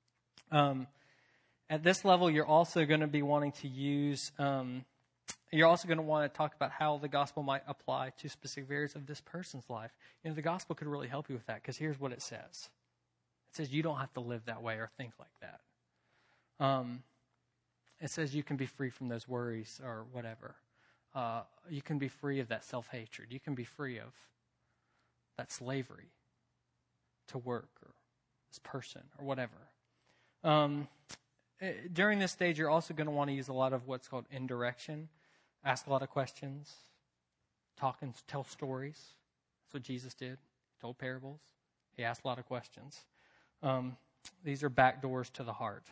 [SPEAKER 1] Um, at this level, you're also going to be wanting to use, um, you're also going to want to talk about how the gospel might apply to specific areas of this person's life. You know, the gospel could really help you with that, because here's what it says. It says you don't have to live that way or think like that. Um, it says you can be free from those worries or whatever. Uh, you can be free of that self-hatred. You can be free of that slavery to work or this person or whatever. Um, during this stage, you're also going to want to use a lot of what's called indirection. Ask a lot of questions. Talk and tell stories. That's what Jesus did. He told parables. He asked a lot of questions. Um, these are back doors to the heart.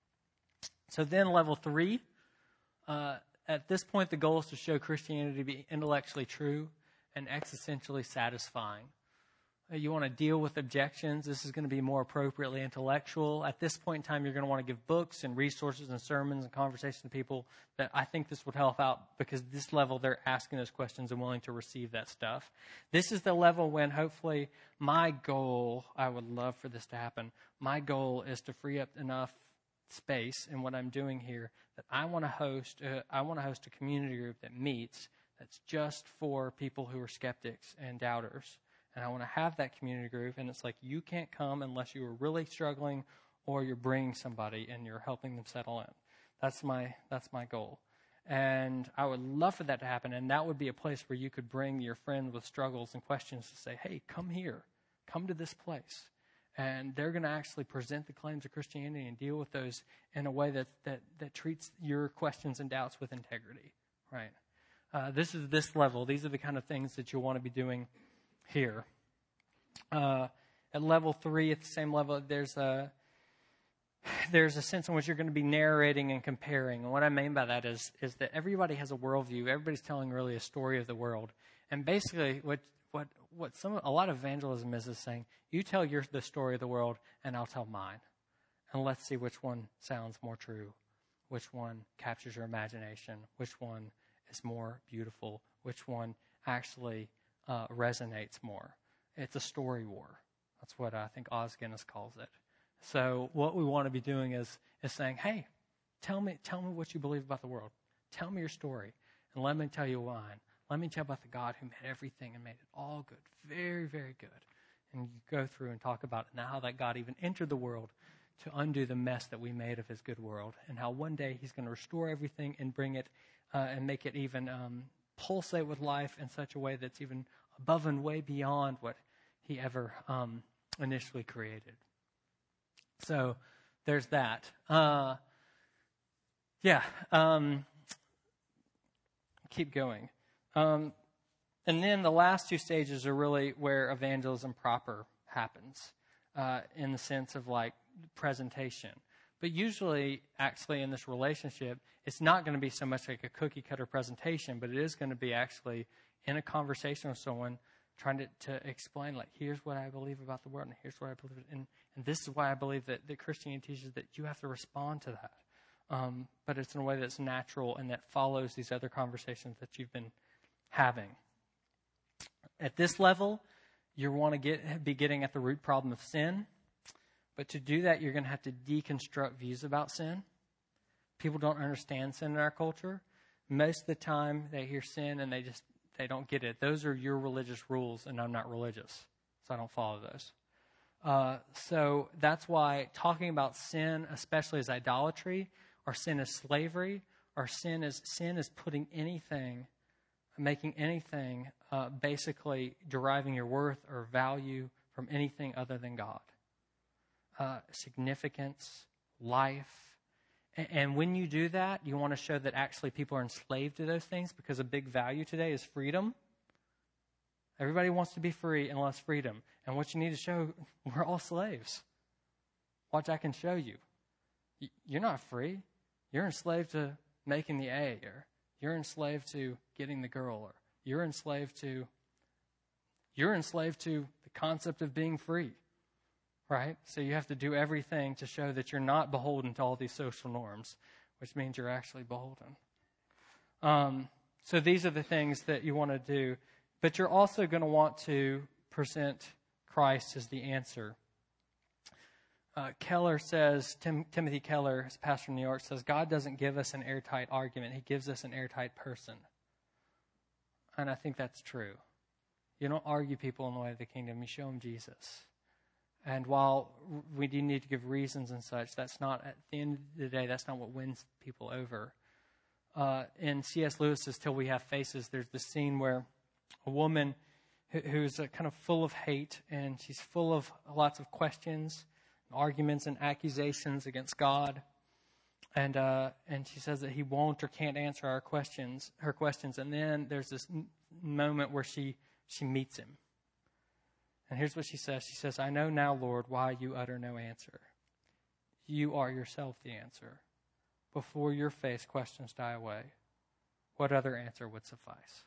[SPEAKER 1] So then level three, uh, at this point, the goal is to show Christianity to be intellectually true and existentially satisfying. You want to deal with objections. This is going to be more appropriately intellectual. At this point in time, you're going to want to give books and resources and sermons and conversations to people that I think this would help out, because this level, they're asking those questions and willing to receive that stuff. This is the level when hopefully my goal, I would love for this to happen, my goal is to free up enough space in what I'm doing here that I want to host, uh, I want to host a community group that meets that's just for people who are skeptics and doubters. And I want to have that community group. And it's like, you can't come unless you are really struggling or you're bringing somebody and you're helping them settle in. That's my, that's my goal. And I would love for that to happen. And that would be a place where you could bring your friend with struggles and questions to say, hey, come here, come to this place. And they're going to actually present the claims of Christianity and deal with those in a way that, that, that treats your questions and doubts with integrity, right? Uh, this is this level. These are the kind of things that you'll want to be doing here. Uh, at level three, at the same level, there's a there's a sense in which you're going to be narrating and comparing. And what I mean by that is is that everybody has a worldview. Everybody's telling really a story of the world. And basically, what what what some a lot of evangelism is is saying, you tell your the story of the world, and I'll tell mine, and let's see which one sounds more true, which one captures your imagination, which one is more beautiful, which one actually uh, resonates more. It's a story war. That's what I think Os Guinness calls it. So what we want to be doing is is saying, hey, tell me tell me what you believe about the world. Tell me your story, and let me tell you mine. Let me tell you about the God who made everything and made it all good, very, very good. And you go through and talk about now how that God even entered the world to undo the mess that we made of his good world, and how one day he's going to restore everything and bring it uh, and make it even um, pulsate with life in such a way that's even above and way beyond what he ever um, initially created. So there's that. Uh, yeah. Um, keep going. Um, and then the last two stages are really where evangelism proper happens, uh, in the sense of like presentation. But usually, actually, in this relationship, it's not going to be so much like a cookie cutter presentation, but it is going to be actually in a conversation with someone trying to, to explain, like, here's what I believe about the world, and here's what I believe, and, and this is why I believe that, that Christianity teaches that you have to respond to that. Um, but it's in a way that's natural and that follows these other conversations that you've been having. At this level, you want to get be getting at the root problem of sin. But to do that, you're going to have to deconstruct views about sin. People don't understand sin in our culture. Most of the time, they hear sin and they just they don't get it. Those are your religious rules, and I'm not religious, so I don't follow those. Uh, so that's why talking about sin, especially as idolatry, or sin as slavery, or sin as sin is putting anything, making anything, uh, basically deriving your worth or value from anything other than God. Uh, significance, life. And, and when you do that, you want to show that actually people are enslaved to those things, because a big value today is freedom. Everybody wants to be free and loves freedom. And what you need to show, we're all slaves. Watch, I can show you. You're not free. You're enslaved to making the A, or you're enslaved to getting the girl, or you're enslaved to, you're enslaved to the concept of being free. Right? So you have to do everything to show that you're not beholden to all these social norms, which means you're actually beholden. Um, so these are the things that you want to do. But you're also going to want to present Christ as the answer. Uh, Keller says, Tim, Timothy Keller, his pastor in New York, says, God doesn't give us an airtight argument. He gives us an airtight person. And I think that's true. You don't argue people in the way of the kingdom. You show them Jesus. And while we do need to give reasons and such, that's not, at the end of the day, that's not what wins people over. Uh, in C S Lewis's Till We Have Faces, there's this scene where a woman who, who's uh, kind of full of hate, and she's full of lots of questions, arguments, and accusations against God. And uh, and she says that he won't or can't answer our questions, her questions. And then there's this m- moment where she she meets him. And here's what she says. She says, I know now, Lord, why you utter no answer. You are yourself the answer. Before your face, questions die away. What other answer would suffice?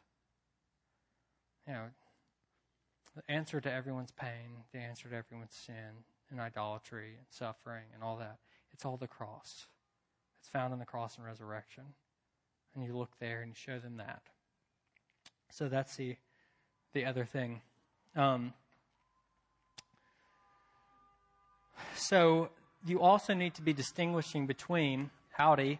[SPEAKER 1] You know, the answer to everyone's pain, the answer to everyone's sin and idolatry and suffering and all that, it's all the cross. It's found in the cross and resurrection. And you look there and you show them that. So that's the the other thing. Um So you also need to be distinguishing between, howdy,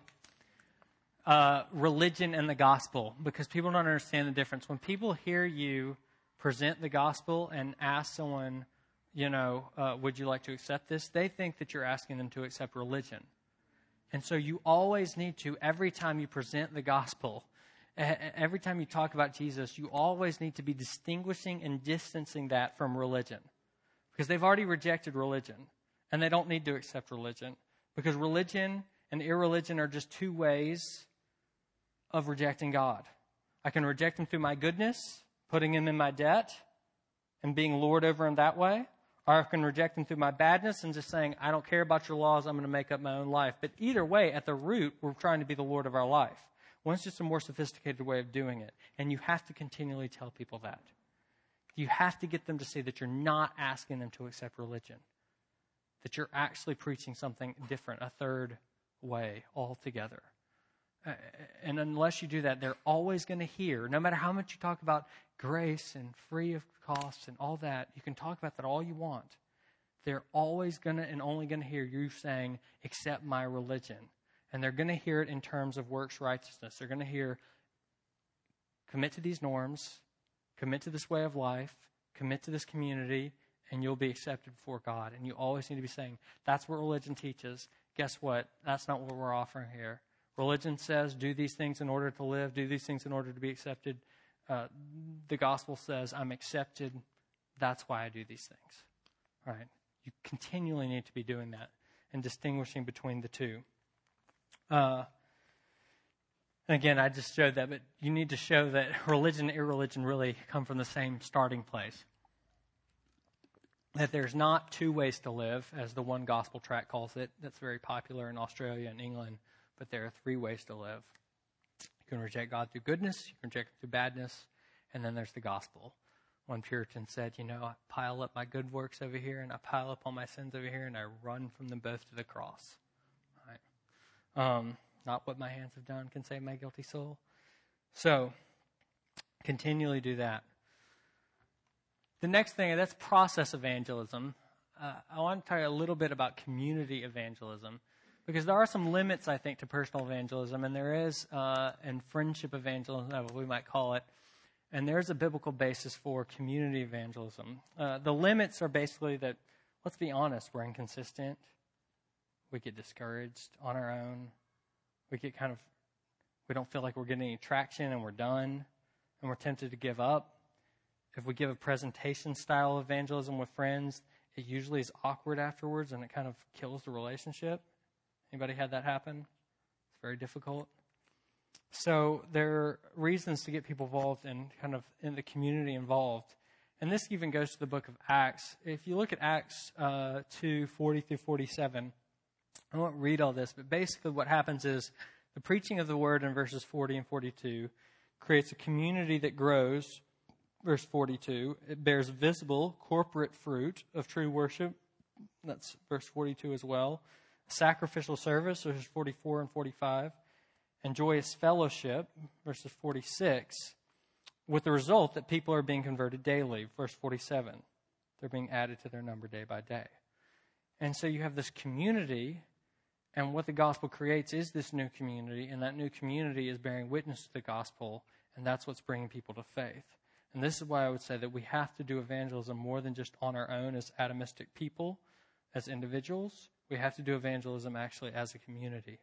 [SPEAKER 1] uh, religion and the gospel, because people don't understand the difference. When people hear you present the gospel and ask someone, you know, uh, would you like to accept this? They think that you're asking them to accept religion. And so you always need to, every time you present the gospel, every time you talk about Jesus, you always need to be distinguishing and distancing that from religion. Because they've already rejected religion, and they don't need to accept religion. Because religion and irreligion are just two ways of rejecting God. I can reject him through my goodness, putting him in my debt, and being Lord over him that way. Or I can reject him through my badness and just saying, I don't care about your laws, I'm going to make up my own life. But either way, at the root, we're trying to be the Lord of our life. One's just a more sophisticated way of doing it. And you have to continually tell people that. You have to get them to see that you're not asking them to accept religion. That you're actually preaching something different, a third way altogether. Uh, and unless you do that, they're always going to hear, no matter how much you talk about grace and free of cost and all that, you can talk about that all you want. They're always going to and only going to hear you saying, accept my religion. And they're going to hear it in terms of works righteousness. They're going to hear, commit to these norms, commit to this way of life, commit to this community, and you'll be accepted before God. And you always need to be saying, that's what religion teaches. Guess what? That's not what we're offering here. Religion says, do these things in order to live, do these things in order to be accepted. Uh, the gospel says, I'm accepted. That's why I do these things. All right? You continually need to be doing that and distinguishing between the two. Uh, again, I just showed that, but you need to show that religion and irreligion really come from the same starting place. That there's not two ways to live, as the One Gospel tract calls it. That's very popular in Australia and England. But there are three ways to live. You can reject God through goodness, you can reject him through badness, and then there's the gospel. One Puritan said, you know, I pile up my good works over here, and I pile up all my sins over here, and I run from them both to the cross. Right? Um, not what my hands have done can save my guilty soul. So, continually do that. The next thing, that's process evangelism. Uh, I want to tell you a little bit about community evangelism. Because there are some limits, I think, to personal evangelism, and there is, uh, and friendship evangelism, what we might call it, and there's a biblical basis for community evangelism. Uh, the limits are basically that, let's be honest, we're inconsistent, we get discouraged on our own, we get kind of, we don't feel like we're getting any traction, and we're done, and we're tempted to give up. If we give a presentation style evangelism with friends, it usually is awkward afterwards, and it kind of kills the relationship. Anybody had that happen? It's very difficult. So there are reasons to get people involved and kind of in the community involved. And this even goes to the book of Acts. If you look at Acts uh, two, forty through forty-seven, I won't read all this, but basically what happens is the preaching of the word in verses forty and forty-two creates a community that grows. Verse forty-two, it bears visible corporate fruit of true worship. That's verse forty-two as well. Sacrificial service, verses forty-four and forty-five, and joyous fellowship, verses forty-six, with the result that people are being converted daily, verse forty-seven. They're being added to their number day by day. And so you have this community, and what the gospel creates is this new community, and that new community is bearing witness to the gospel, and that's what's bringing people to faith. And this is why I would say that we have to do evangelism more than just on our own as atomistic people, as individuals. We have to do evangelism actually as a community.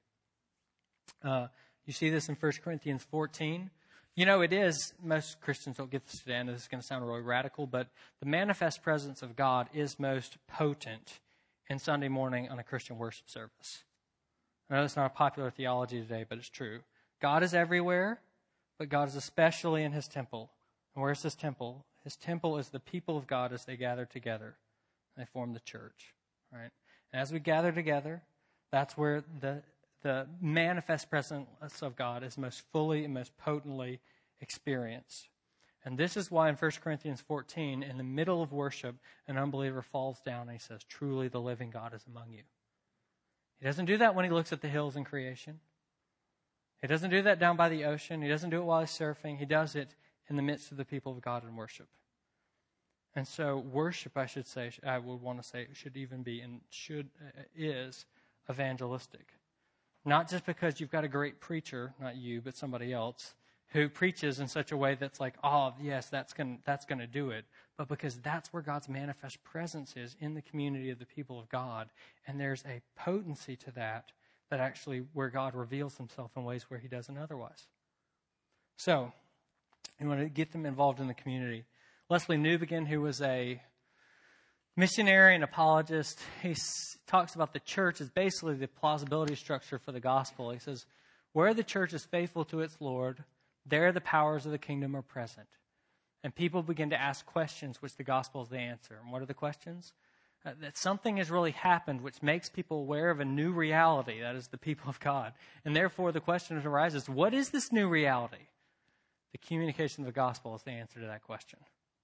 [SPEAKER 1] Uh, you see this in First Corinthians fourteen. You know, it is, most Christians don't get this today, and this is going to sound really radical, but the manifest presence of God is most potent in Sunday morning on a Christian worship service. I know that's not a popular theology today, but it's true. God is everywhere, but God is especially in his temple. And where's his temple? His temple is the people of God as they gather together. They form the church, right? And as we gather together, that's where the the manifest presence of God is most fully and most potently experienced. And this is why in First Corinthians fourteen, in the middle of worship, an unbeliever falls down and he says, truly the living God is among you. He doesn't do that when he looks at the hills in creation. He doesn't do that down by the ocean. He doesn't do it while he's surfing. He does it in the midst of the people of God in worship. And so worship, I should say, I would want to say, should even be and should uh, is evangelistic. Not just because you've got a great preacher, not you, but somebody else, who preaches in such a way that's like, oh, yes, that's going that's going to do it. But because that's where God's manifest presence is, in the community of the people of God. And there's a potency to that, that actually where God reveals himself in ways where he doesn't otherwise. So, you want to get them involved in the community. Leslie Newbegin, who was a missionary and apologist, he s- talks about the church as basically the plausibility structure for the gospel. He says, where the church is faithful to its Lord, there the powers of the kingdom are present. And people begin to ask questions which the gospel is the answer. And what are the questions? Uh, that something has really happened which makes people aware of a new reality, that is the people of God. And therefore the question arises, what is this new reality? The communication of the gospel is the answer to that question.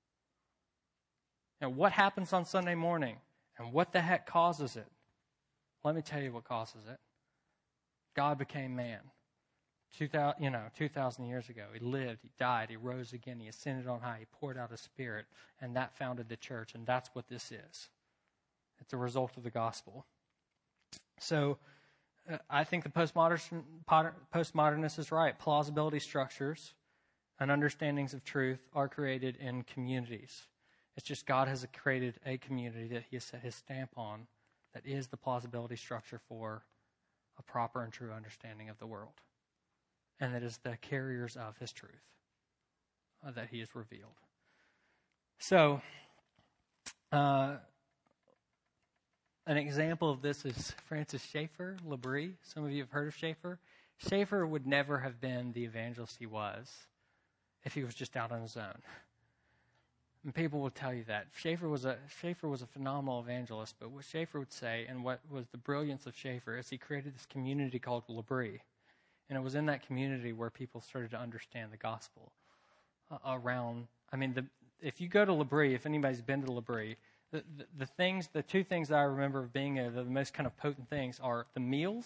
[SPEAKER 1] Now, what happens on Sunday morning? And what the heck causes it? Let me tell you what causes it. God became man. Two thousand, you know, two thousand years ago. He lived, he died, he rose again, he ascended on high, he poured out his Spirit, and that founded the church, and that's what this is. It's a result of the gospel. So, uh, I think the postmodern, postmodernist is right. Plausibility structures and understandings of truth are created in communities. It's just God has created a community that he has set his stamp on that is the plausibility structure for a proper and true understanding of the world. And that is the carriers of his truth uh, that he has revealed. So, uh, an example of this is Francis Schaeffer, L'Abri. Some of you have heard of Schaeffer. Schaeffer would never have been the evangelist he was if he was just out on his own. And people will tell you that. Schaeffer was a Schaeffer was a phenomenal evangelist, but what Schaeffer would say, and what was the brilliance of Schaeffer, is he created this community called L'Abri. And it was in that community where people started to understand the gospel uh, around, I mean, the, if you go to L'Abri, if anybody's been to L'Abri, the, the, the things, the two things that I remember of being there, the most kind of potent things are the meals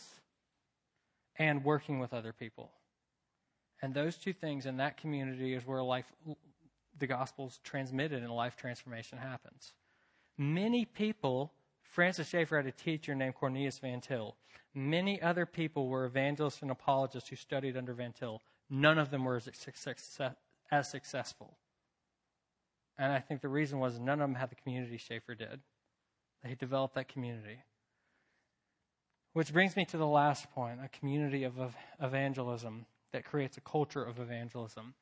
[SPEAKER 1] and working with other people. And those two things in that community is where life, the gospel's transmitted and life transformation happens. Many people, Francis Schaeffer had a teacher named Cornelius Van Til. Many other people were evangelists and apologists who studied under Van Til. None of them were as, success, as successful. And I think the reason was none of them had the community Schaeffer did. They developed that community. Which brings me to the last point, a community of, of evangelism that creates a culture of evangelism.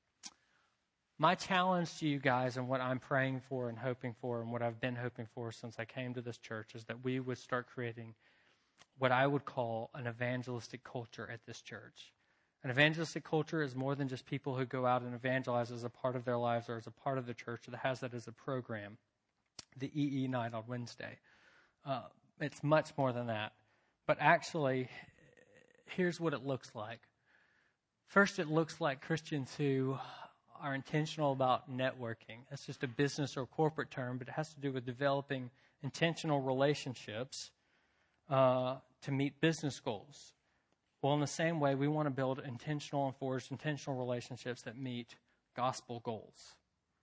[SPEAKER 1] My challenge to you guys and what I'm praying for and hoping for and what I've been hoping for since I came to this church is that we would start creating what I would call an evangelistic culture at this church. An evangelistic culture is more than just people who go out and evangelize as a part of their lives or as a part of the church that has that as a program, the E E night on Wednesday. Uh, it's much more than that. But actually, here's what it looks like. First, it looks like Christians who are intentional about networking. That's just a business or corporate term, but it has to do with developing intentional relationships uh, to meet business goals. Well, in the same way, we want to build intentional and forge intentional relationships that meet gospel goals,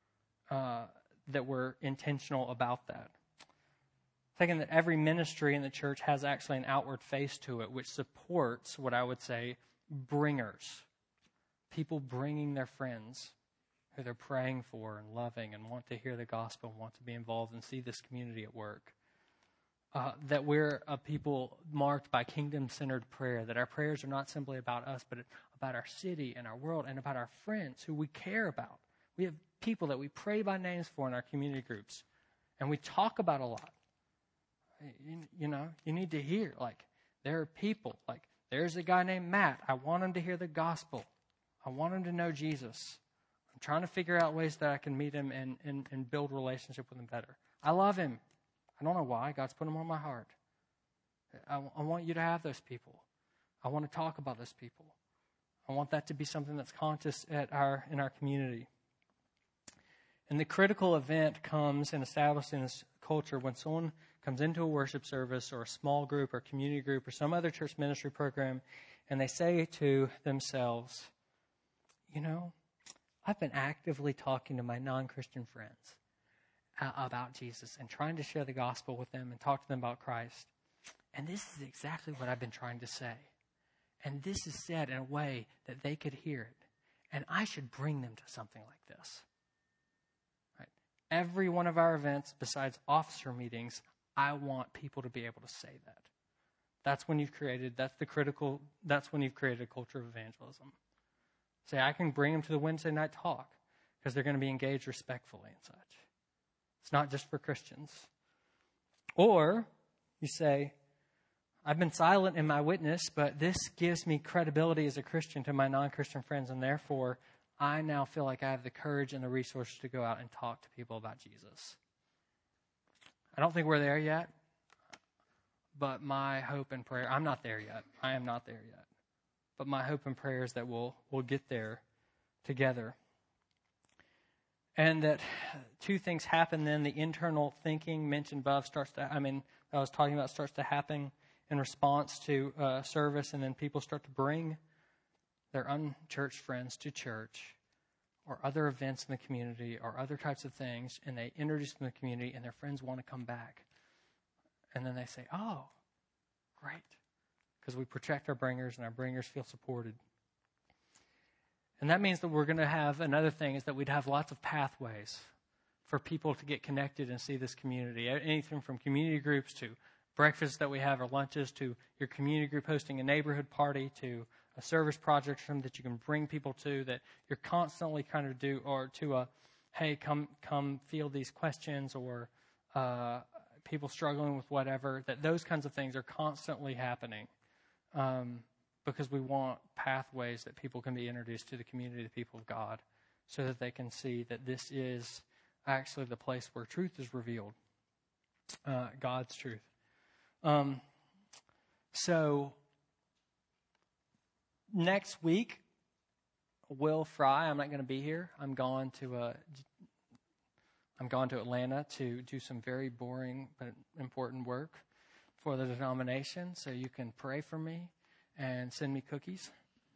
[SPEAKER 1] uh, that we're intentional about that. Thinking that every ministry in the church has actually an outward face to it, which supports what I would say bringers, people bringing their friends who they're praying for and loving and want to hear the gospel and want to be involved and see this community at work. Uh, that we're a people marked by kingdom-centered prayer, that our prayers are not simply about us, but about our city and our world and about our friends who we care about. We have people that we pray by names for in our community groups, and we talk about a lot. You, you know, you need to hear, like, there are people, like, there's a guy named Matt. I want him to hear the gospel. I want him to know Jesus. I'm trying to figure out ways that I can meet him and, and, and build relationship with him better. I love him. I don't know why. God's put him on my heart. I, I want you to have those people. I want to talk about those people. I want that to be something that's conscious at our in our community. And the critical event comes in establishing this culture when someone comes into a worship service or a small group or community group or some other church ministry program, and they say to themselves, you know, I've been actively talking to my non-Christian friends about Jesus and trying to share the gospel with them and talk to them about Christ. And this is exactly what I've been trying to say. And this is said in a way that they could hear it. and I should bring them to something like this. Right? Every one of our events, besides officer meetings, I want people to be able to say that. That's when you've created, that's the critical, that's when you've created a culture of evangelism. Say, I can bring them to the Wednesday night talk because they're going to be engaged respectfully and such. It's not just for Christians. Or you say, I've been silent in my witness, but this gives me credibility as a Christian to my non-Christian friends, and therefore I now feel like I have the courage and the resources to go out and talk to people about Jesus. I don't think we're there yet, but my hope and prayer, I'm not there yet. I am not there yet. But my hope and prayer is that we'll, we'll get there together. And that two things happen then. The internal thinking mentioned above starts to, I mean, I was talking about starts to happen in response to uh, service, and then people start to bring their unchurched friends to church or other events in the community or other types of things, and they introduce them to the community, and their friends want to come back. And then they say, oh, great, because we protect our bringers, and our bringers feel supported. And that means that we're going to have, another thing is that we'd have lots of pathways for people to get connected and see this community. Anything from community groups to breakfasts that we have or lunches to your community group hosting a neighborhood party to a service project that you can bring people to, that you're constantly kind of do, or to a, hey, come come field these questions, or uh, people struggling with whatever, that those kinds of things are constantly happening. Um Because we want pathways that people can be introduced to the community, the people of God, so that they can see that this is actually the place where truth is revealed, uh, God's truth. Um, so next week, Will Fry, I'm not going to be here. I'm gone to uh, I'm gone to Atlanta to do some very boring but important work for the denomination. So you can pray for me and send me cookies.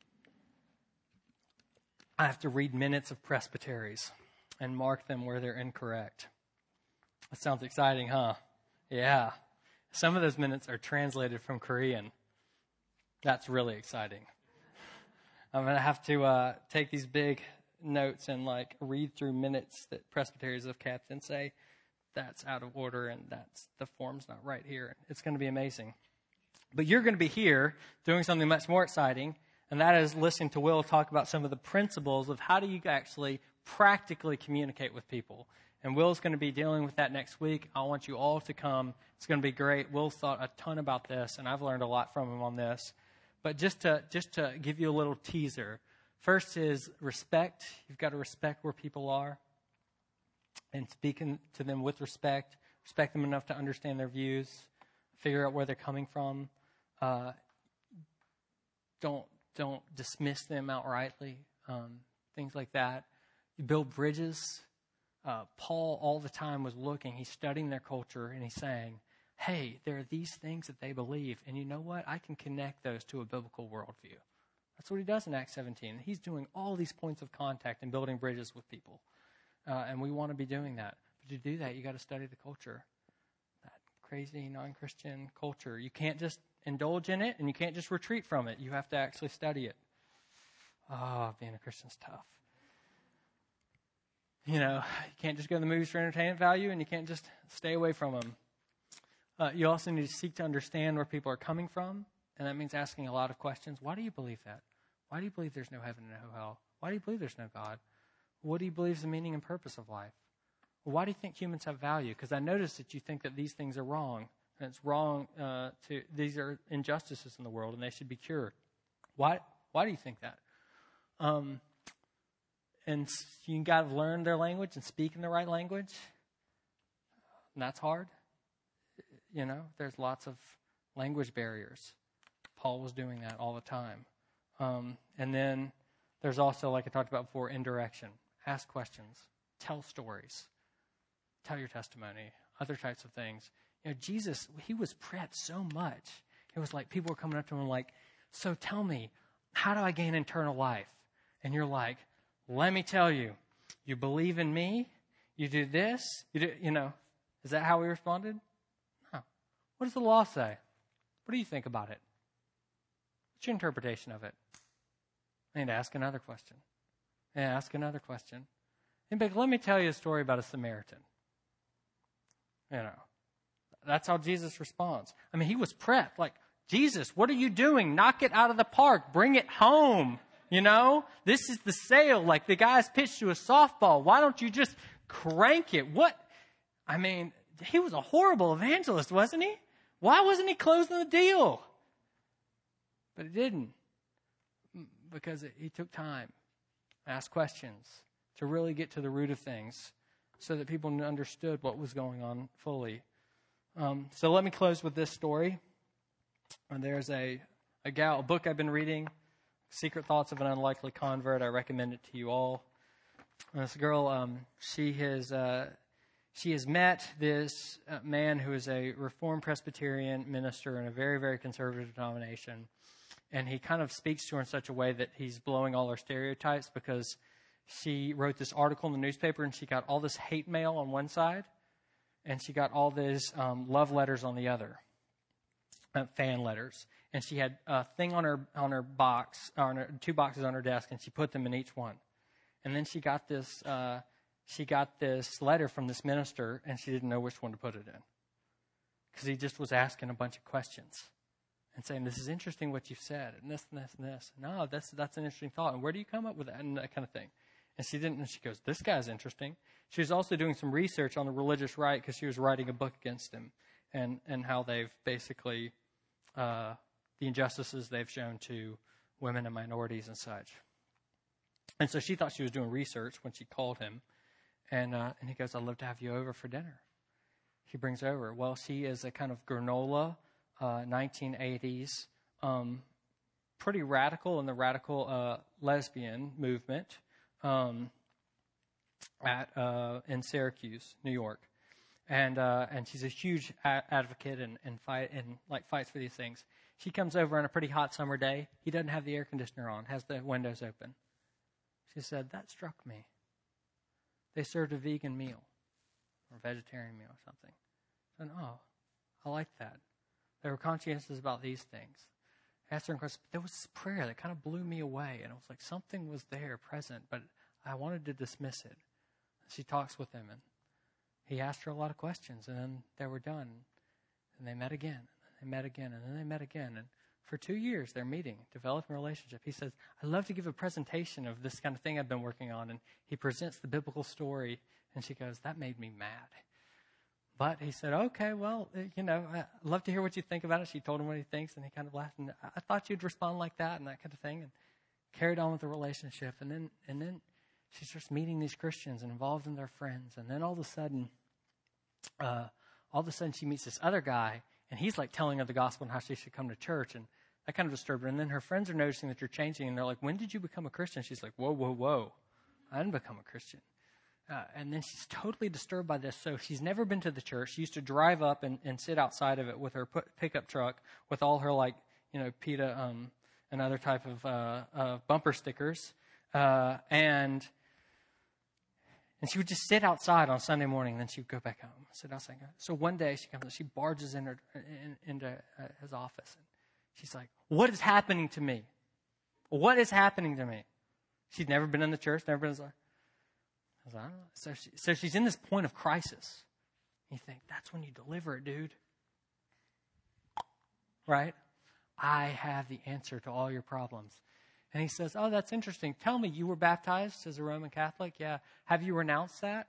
[SPEAKER 1] I have to read minutes of presbyteries and mark them where they're incorrect. That sounds exciting, huh? Yeah. Some of those minutes are translated from Korean. That's really exciting. I'm going to have to uh, take these big notes and like read through minutes that presbyteries have kept and say, that's out of order and that's the form's not right here. It's going to be amazing. But you're going to be here doing something much more exciting, and that is listening to Will talk about some of the principles of how do you actually practically communicate with people. And Will's going to be dealing with that next week. I want you all to come. It's going to be great. Will's thought a ton about this, and I've learned a lot from him on this. But just to just to give you a little teaser, first is respect. You've got to respect where people are and speaking to them with respect, respect them enough to understand their views, figure out where they're coming from. Uh, don't don't dismiss them outrightly, um, things like that. You build bridges. Uh, Paul all the time was looking. He's studying their culture, and he's saying, hey, there are these things that they believe, and you know what? I can connect those to a biblical worldview. That's what he does in Acts seventeen. He's doing all these points of contact and building bridges with people, uh, and we want to be doing that. But to do that, you got to study the culture, that crazy non-Christian culture. You can't just indulge in it, and you can't just retreat from it. You have to actually study it. Oh, being a Christian's tough. You know, you can't just go to the movies for entertainment value, and you can't just stay away from them. Uh, you also need to seek to understand where people are coming from, and that means asking a lot of questions. Why do you believe that? Why do you believe there's no heaven and no hell? Why do you believe there's no God? What do you believe is the meaning and purpose of life? Well, why do you think humans have value? Because I notice that you think that these things are wrong. And it's wrong uh, to, these are injustices in the world and they should be cured. Why Why do you think that? Um, and you got to learn their language and speak in the right language. And that's hard. You know, there's lots of language barriers. Paul was doing that all the time. Um, and then there's also, like I talked about before, indirection. Ask questions. Tell stories. Tell your testimony. Other types of things. You know, Jesus, he was prepped so much. It was like people were coming up to him like, so tell me, how do I gain eternal life? And you're like, let me tell you, you believe in me, you do this, you do, you know, is that how we responded? No. What does the law say? What do you think about it? What's your interpretation of it? I need to ask another question. And ask another question. And be like, let me tell you a story about a Samaritan. You know, that's how Jesus responds. I mean, he was prepped. Like, Jesus, what are you doing? Knock it out of the park. Bring it home. You know, this is the sale. Like the guy's pitched to a softball. Why don't you just crank it? What? I mean, he was a horrible evangelist, wasn't he? Why wasn't he closing the deal? But he didn't. Because it, he took time, asked questions to really get to the root of things so that people understood what was going on fully. Um, so let me close with this story. And there's a, a gal, a book I've been reading, Secret Thoughts of an Unlikely Convert. I recommend it to you all. And this girl, um, she has uh, she has met this uh, man who is a Reformed Presbyterian minister in a very, very conservative denomination. And he kind of speaks to her in such a way that he's blowing all her stereotypes, because she wrote this article in the newspaper and she got all this hate mail on one side and she got all these um, love letters on the other. Uh, fan letters, and she had a thing on her on her box, on her, two boxes on her desk, and she put them in each one. And then she got this uh, she got this letter from this minister, and she didn't know which one to put it in, because he just was asking a bunch of questions and saying, "This is interesting what you've said, and this and this and this. No, that's that's an interesting thought. And where do you come up with that?" And that kind of thing. And she didn't. And she goes, "This guy's interesting." She was also doing some research on the religious right, because she was writing a book against him, and and how they've basically Uh, the injustices they've shown to women and minorities and such. And so she thought she was doing research when she called him. And uh, and he goes, "I'd love to have you over for dinner." He brings her over. Well, she is a kind of granola, uh, nineteen eighties, um, pretty radical in the radical uh, lesbian movement um, at uh, in Syracuse, New York. And uh, and she's a huge a- advocate and, and fight and like fights for these things. She comes over on a pretty hot summer day. He doesn't have the air conditioner on, has the windows open. She said, "That struck me. They served a vegan meal or vegetarian meal or something." I said, "Oh, I like that. They were conscientious about these things." I asked her a question. There was this prayer that kind of blew me away, and it was like something was there present, but I wanted to dismiss it. She talks with him, and he asked her a lot of questions, and then they were done. And they met again, and they met again, and then they met again. And for two years, they're meeting, developing a relationship. He says, "I'd love to give a presentation of this kind of thing I've been working on." And he presents the biblical story, and she goes, "That made me mad." But he said, "Okay, well, you know, I'd love to hear what you think about it." She told him what he thinks, and he kind of laughed. And I thought you'd respond like that and that kind of thing, and carried on with the relationship. And then, and then she starts meeting these Christians and involved in their friends. And then all of a sudden, Uh, all of a sudden she meets this other guy, and he's like telling her the gospel and how she should come to church, and that kind of disturbed her. And then her friends are noticing that you're changing, and they're like, "When did you become a Christian?" She's like, "Whoa, whoa, whoa, I didn't become a Christian." Uh, and then she's totally disturbed by this. So she's never been to the church. She used to drive up and, and sit outside of it with her put, pickup truck with all her, like, you know, PETA um, and other type of uh, uh, bumper stickers, uh, and And she would just sit outside on Sunday morning, and then she would go back home, sit outside. So one day she comes, she barges in her, in, into uh, his office, and she's like, "What is happening to me? What is happening to me?" She'd never been in the church, never been in the I was like, "I don't know." So, she, so she's in this point of crisis. You think, that's when you deliver it, dude. Right? I have the answer to all your problems. And he says, "Oh, that's interesting. Tell me, you were baptized as a Roman Catholic? Yeah. Have you renounced that?"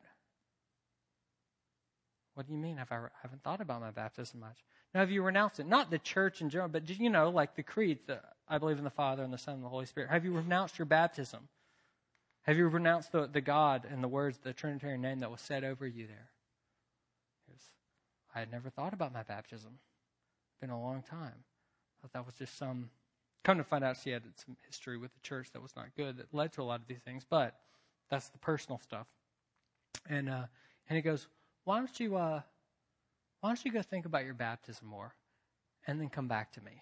[SPEAKER 1] "What do you mean? Have I, I haven't thought about my baptism much." "No, have you renounced it? Not the church in general, but, you know, like the creed, the, I believe in the Father and the Son and the Holy Spirit. Have you renounced your baptism? Have you renounced the, the God and the words, the Trinitarian name that was said over you there?" He goes, "I had never thought about my baptism. It's been a long time. I thought that was just some..." Come to find out, she had some history with the church that was not good, that led to a lot of these things. But that's the personal stuff. And uh, and he goes, "Why don't you uh, why don't you go think about your baptism more, and then come back to me?"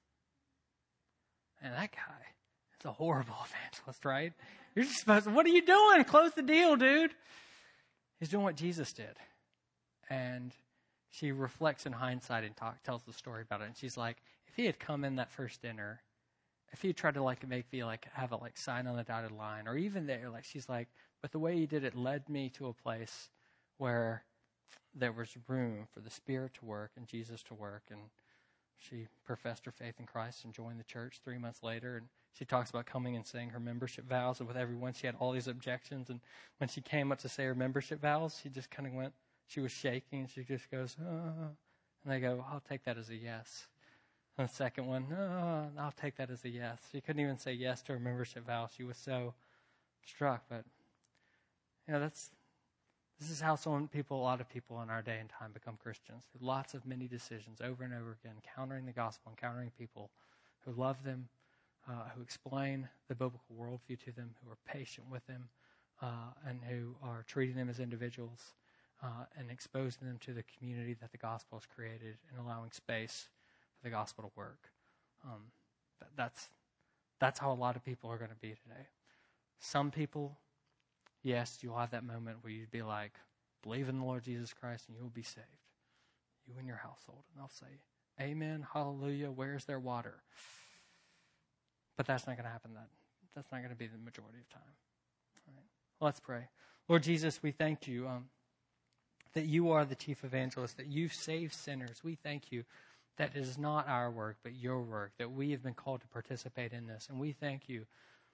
[SPEAKER 1] And that guy is a horrible evangelist, right? You're just supposed to, "What are you doing? Close the deal, dude." He's doing what Jesus did. And she reflects in hindsight and talk, tells the story about it. And she's like, if he had come in that first dinner if he tried to like make me like have a like sign on the dotted line, or even there, like she's like, but the way he did it led me to a place where there was room for the Spirit to work and Jesus to work. And she professed her faith in Christ and joined the church three months later. And she talks about coming and saying her membership vows. And with everyone, she had all these objections. And when she came up to say her membership vows, she just kind of went, she was shaking. She just goes, oh. And they go, I'll take that as a yes. And the second one, no, I'll take that as a yes. She couldn't even say yes to her membership vow. She was so struck. But, you know, that's, this is how some people, a lot of people in our day and time become Christians. Through lots of many decisions over and over again, encountering the gospel, encountering people who love them, uh, who explain the biblical worldview to them, who are patient with them, uh, and who are treating them as individuals uh, and exposing them to the community that the gospel has created and allowing space for the gospel to work. Um, that, that's, that's how a lot of people are going to be today. Some people, yes, you'll have that moment where you'd be like, believe in the Lord Jesus Christ and you'll be saved. You and your household. And they'll say, amen, hallelujah, where's their water? But that's not going to happen. That That's not going to be the majority of time. All right. Let's pray. Lord Jesus, we thank you um, that you are the chief evangelist, that you've saved sinners. We thank you that it is not our work, but your work, that we have been called to participate in this. And we thank you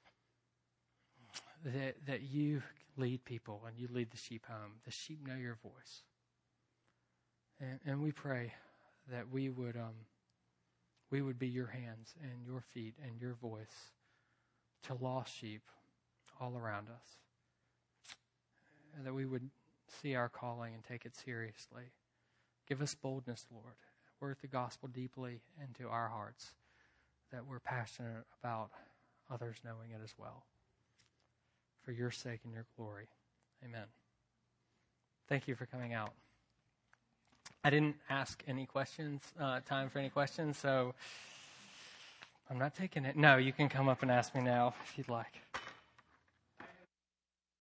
[SPEAKER 1] That, that you lead people and you lead the sheep home. The sheep know your voice. And, and we pray that we would um, we would be your hands and your feet and your voice to lost sheep all around us. And that we would see our calling and take it seriously. Give us boldness, Lord. Work the gospel deeply into our hearts, that we're passionate about others knowing it as well. For your sake and your glory. Amen. Thank you for coming out. I didn't ask any questions, uh, time for any questions, so I'm not taking it. No, you can come up and ask me now if you'd like.